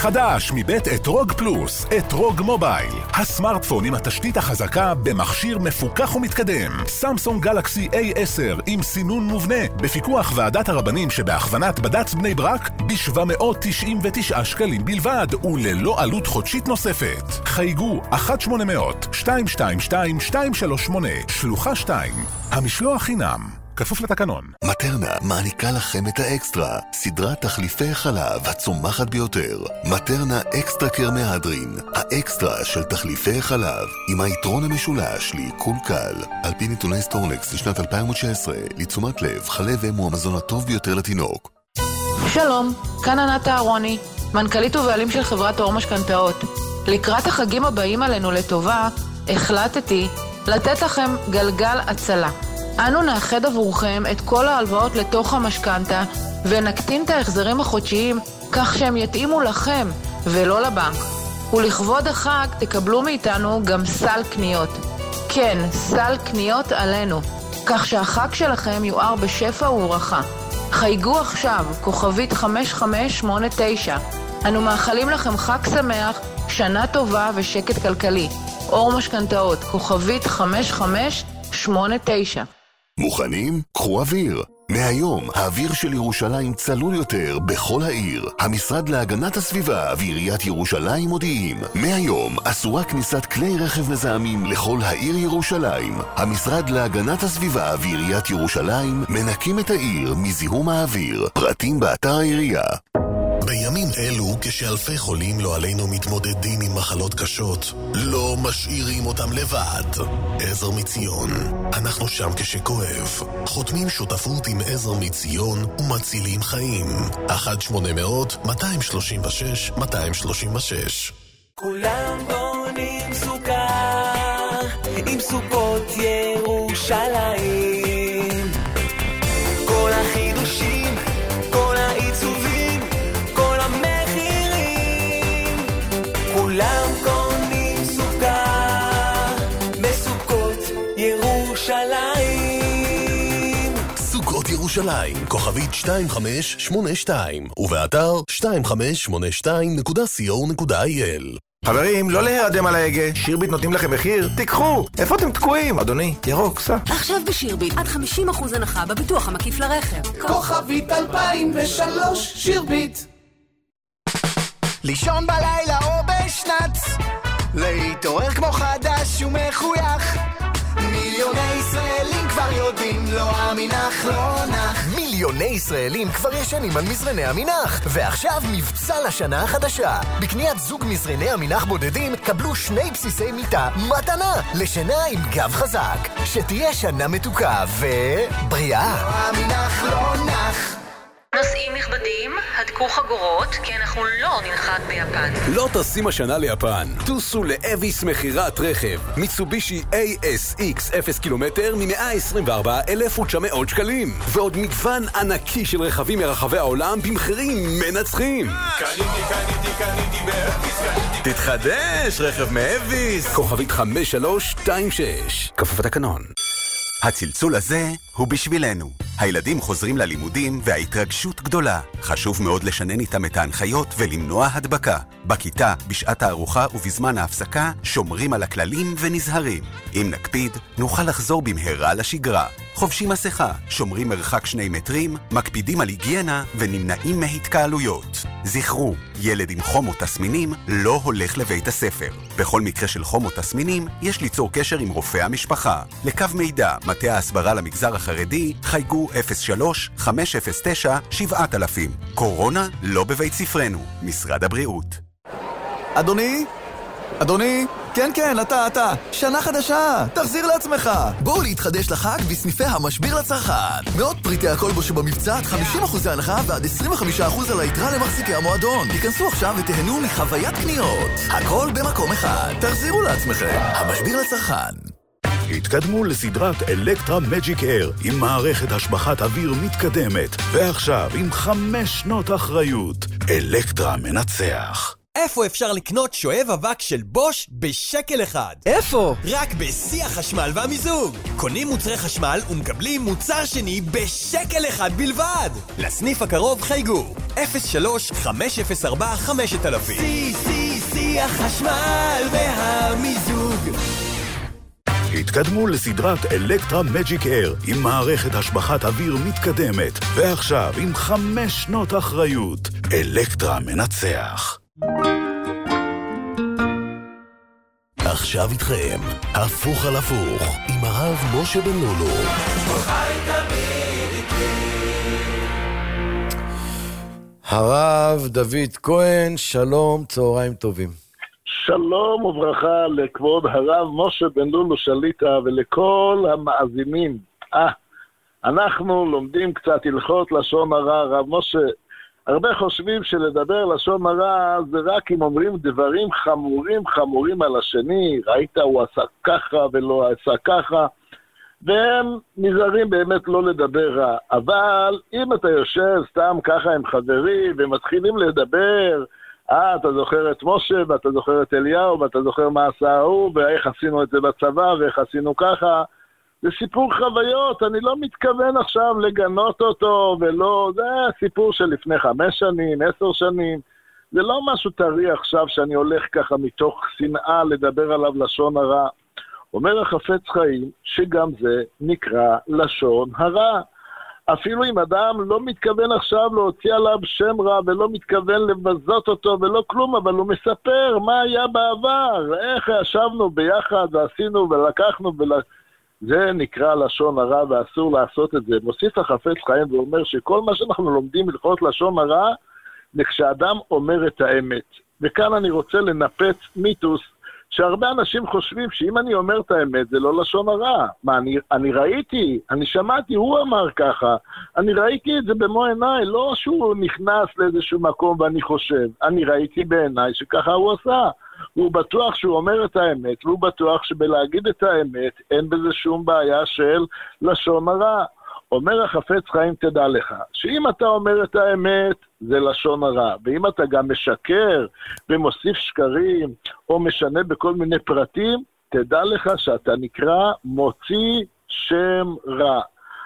חדש מבית אתרוג פלוס, אתרוג מובייל. הסמארטפון עם התשתית החזקה במכשיר מפוקח ומתקדם. סמסונג גלקסי איי עשר עם סינון מובנה, בפיקוח ועדת הרבנים שבהכוונת בד"ץ בני ברק, ב-שבע מאות תשעים ותשעה שקלים בלבד, וללא עלות חודשית נוספת. חייגו אחת שמונה אפס אפס שתיים שתיים שתיים שתיים שלוש שמונה, שלוחה שתיים. המשלוח חינם. כפוף לתקנון.
מטרנה מעניקה לכם את האקסטרה, סדרת תחליפי חלב הצומחת ביותר. מטרנה אקסטרה קר מהדרין, האקסטרה של תחליפי חלב, עם היתרון המשולש לעיכול קל. על פי נתוני סטורנקס לשנת אלפיים ותשע עשרה, לתשומת לב, חלב אם הוא המזון הטוב ביותר לתינוק.
שלום, כאן ענת אהרוני, מנכ"לית ובעלים של חברת אור משכנתאות. לקראת החגים הבאים עלינו לטובה, החלטתי לתת לכם גלגל הצלה. אנו נאחד עבורכם את כל ההלוואות לתוך המשכנתה ונקטין את ההחזרים החודשיים כך שהם יתאימו לכם ולא לבנק. ולכבוד החג תקבלו מאיתנו גם סל קניות. כן, סל קניות עלינו, כך שהחג שלכם יואר בשפע וברכה. חייגו עכשיו, כוכבית חמש חמש שמונה תשע. אנו מאחלים לכם חג שמח, שנה טובה ושקט כלכלי. אור משכנתאות, כוכבית חמש חמש שמונה תשע.
מוכנים? קחו אוויר. מהיום, האוויר של ירושלים צלול יותר בכל העיר. המשרד להגנת הסביבה ועיריית ירושלים מודיעים. מהיום, אסורה כניסת כלי רכב מזהמים לכל העיר ירושלים. המשרד להגנת הסביבה ועיריית ירושלים מנקים את העיר מזיהום האוויר. פרטים באתר העירייה.
בימים אלו, כשאלפי חולים לא עלינו מתמודדים עם מחלות קשות, לא משאירים אותם לבד. עזר מציון, אנחנו שם כשכואב. חותמים שותפות עם עזר מציון ומצילים חיים. אחת שמונה אפס אפס שתיים שלוש שש שתיים שלוש שש.
כולם בונים סוכה עם סוכות ירושלים. כל החידושים, כל העיצובים, כל המחירים, כולם קונים סוכה בסוכות ירושלים.
סוכות ירושלים, כוכבית שתיים חמש שמונה שתיים, ובאתר שתיים חמש שמונה שתיים נקודה סי או נקודה איי אל.
חברים, לא להירדם על ההגה, שירביט נותנים לכם מחיר, תיקחו! איפה אתם תקועים? אדוני, ירוק, סע.
עכשיו בשירביט, עד חמישים אחוז הנחה בביטוח המקיף לרכב.
כוכבית אלפיים ושלוש, שירביט.
לישון בלילה או בשנץ, להתעורר כמו חדש ומחוייך. מיליוני ישראלים כבר יודעים, לא המינח לא נח. מיליוני ישראלים כבר ישנים על מזרני המינח, ועכשיו מבצע לשנה החדשה. בקניית זוג מזרני המינח בודדים, קבלו שני בסיסי מיטה מתנה לשינה עם גב חזק. שתהיה שנה מתוקה ובריאה.
לא המינח לא נח.
נוסעים נכבדים, הדקו חגורות, כי אנחנו לא ננחת ביפן.
לא טסים השנה ליפן. טוסו לאביס מחירת רכב. מיצובישי איי אס איקס אפס קילומטר מ-מאה עשרים וארבעה אלף ותשע מאות שקלים. ועוד מגוון ענקי של רכבים מרחבי העולם במחירים מנצחים.
קניתי, קניתי, קניתי באביס, קניתי.
תתחדש, רכב מאביס. כוכבית חמש שלוש שתיים שש. כפוף התקנון.
הצלצול הזה הוא בשבילנו. הילדים חוזרים ללימודים וההתרגשות גדולה. חשוב מאוד לשנן איתם את ההנחיות ולמנוע הדבקה. בכיתה, בשעת הארוחה ובזמן ההפסקה, שומרים על הכללים ונזהרים. אם נקפיד, נוכל לחזור במהרה לשגרה. חובשים מסכה, שומרים מרחק שני מטרים, מקפידים על היגיינה ונמנעים מהתקהלויות. זכרו, ילד עם חום או תסמינים לא הולך לבית הספר. בכל מקרה של חום או תסמינים, יש ליצור קשר עם רופא המשפחה. לקו מידע, מטה ההסברה למגזר החרדי, חייגו אפס שלוש חמש אפס תשע שבע אלפים. קורונה לא בבית ספרנו. משרד הבריאות.
אדוני? אדוני? כן, כן, אתה, אתה. שנה חדשה. תחזיר לעצמך. בואו להתחדש לחג בסניפי המשביר לצרכן. מאות פריטי הכל בו שבמבצע עד חמישים אחוז הנחה ועד עשרים וחמישה אחוז על היתרה למחזיקי המועדון. תיכנסו עכשיו ותהנו מחוויית קניות. הכל במקום אחד. תחזירו לעצמכם. המשביר לצרכן.
התקדמו לסדרת אלקטרה מג'יק אייר עם מערכת השבחת אוויר מתקדמת, ועכשיו עם חמש שנות אחריות. אלקטרה מנצח.
איפה אפשר לקנות שואב אבק של בוש בשקל אחד?
איפה?
רק בשיא החשמל והמיזוג. קונים מוצרי חשמל ומקבלים מוצר שני בשקל אחד בלבד. לסניף הקרוב חייגו אפס שלוש חמש אפס ארבע חמש אלף.
שיא, שיא, שיא החשמל והמיזוג.
התקדמו לסדרת אלקטרה מג'יק אייר עם מערכת השבחת אוויר מתקדמת, ועכשיו עם חמש שנות אחריות. אלקטרה מנצח.
עכשיו איתכם, הפוך על הפוך, עם הרב משה בן לולו.
הרב דוד כהן, שלום, צהריים טובים.
שלום וברכה לכבוד הרב משה בן לולו שליטה ולכל המאזינים. אה, אנחנו לומדים קצת הלכות לשון הרע. רב משה, הרבה חושבים שלדבר לשון הרע זה רק אם אומרים דברים חמורים חמורים על השני, ראית הוא עשה ככה ולא עשה ככה, והם נזהרים באמת לא לדבר רע. אבל אם אתה יושב סתם ככה עם חברים ומתחילים לדבר, אה, אתה זוכר את משה, ואתה זוכר את אליהו, ואתה זוכר מה עשה הוא, ואיך עשינו את זה בצבא, ואיך עשינו ככה. זה סיפור חוויות, אני לא מתכוון עכשיו לגנות אותו, ולא, זה סיפור של לפני חמש שנים, עשר שנים. זה לא משהו טרי עכשיו שאני הולך ככה מתוך שנאה לדבר עליו לשון הרע. אומר החפץ חיים שגם זה נקרא לשון הרע. אפילו אם אדם לא מתכוון עכשיו להוציא עליו שם רע, ולא מתכוון לבזות אותו ולא כלום, אבל הוא מספר מה היה בעבר, איך ישבנו ביחד ועשינו ולקחנו, ול... זה נקרא לשון הרע ואסור לעשות את זה. מוסיף החפץ חיים ואומר שכל מה שאנחנו לומדים הלכות לשון הרע, זה כשאדם אומר את האמת. וכאן אני רוצה לנפץ מיתוס, שהרבה אנשים חושבים שאם אני אומר את האמת זה לא לשון הרע. מה, אני, אני ראיתי, אני שמעתי, הוא אמר ככה, אני ראיתי את זה במו עיניי, לא שהוא נכנס לאיזשהו מקום ואני חושב, אני ראיתי בעיניי שככה הוא עשה. הוא בטוח שהוא אומר את האמת, והוא בטוח שבלהגיד את האמת אין בזה שום בעיה של לשון הרע. אומר החפץ חיים, תדע לך, שאם אתה אומר את האמת, זה לשון הרע. ואם אתה גם משקר ומוסיף שקרים, או משנה בכל מיני פרטים, תדע לך שאתה נקרא מוציא שם רע.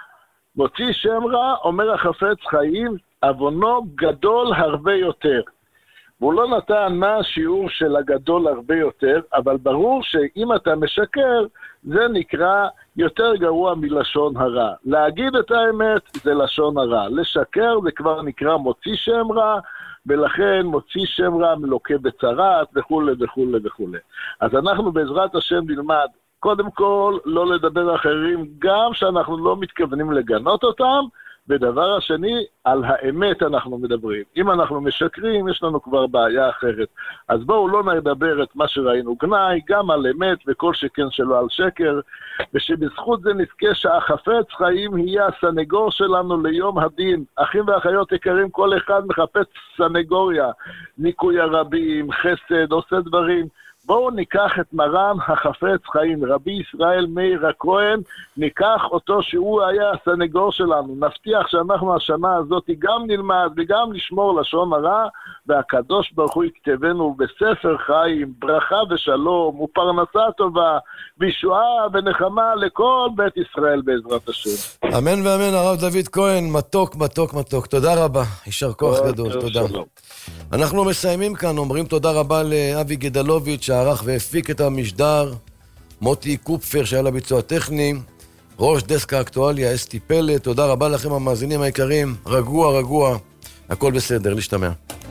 מוציא שם רע, אומר החפץ חיים, עוונו גדול הרבה יותר. והוא לא נתן מה השיעור של הגדול הרבה יותר, אבל ברור שאם אתה משקר, זה נקרא יותר גרוע מלשון הרע. להגיד את האמת זה לשון הרע. לשקר זה כבר נקרא מוציא שם רע, ולכן מוציא שם רע מלוקה בצרת וכו' וכו' וכו'. אז אנחנו בעזרת השם נלמד, קודם כל לא לדבר אחרים, גם שאנחנו לא מתכוונים לגנות אותם, ודבר השני, על האמת אנחנו מדברים. אם אנחנו משקרים, יש לנו כבר בעיה אחרת. אז בואו לא נדבר את מה שראינו גנאי, גם על אמת וכל שכן שלו על שקר, ושבזכות זה נזכה שהחפץ חיים יהיה הסנגור שלנו ליום הדין. אחים ואחיות יקרים, כל אחד מחפש סנגוריה, ניקוי הרבים, חסד, עושה דברים. בואו ניקח את מרן החפץ חיים, רבי ישראל מאיר הכהן, ניקח אותו שהוא היה הסנגור שלנו, נבטיח שאנחנו השנה הזאת גם נלמד וגם נשמור לשון הרע, והקדוש ברוך הוא יכתבנו בספר חיים, ברכה ושלום ופרנסה טובה, וישועה ונחמה לכל בית ישראל בעזרת השם.
אמן ואמן. הרב דוד כהן, מתוק מתוק מתוק, תודה רבה, יישר כוח גדול, תודה. אנחנו מסיימים כאן, אומרים תודה רבה לאבי גדלוביץ' שערך והפיק את המשדר, מוטי קופפר שהיה לביצוע הטכני, ראש דסק האקטואליה אסתי פלט. תודה רבה לכם המאזינים היקרים, רגוע רגוע, הכל בסדר, להשתמע.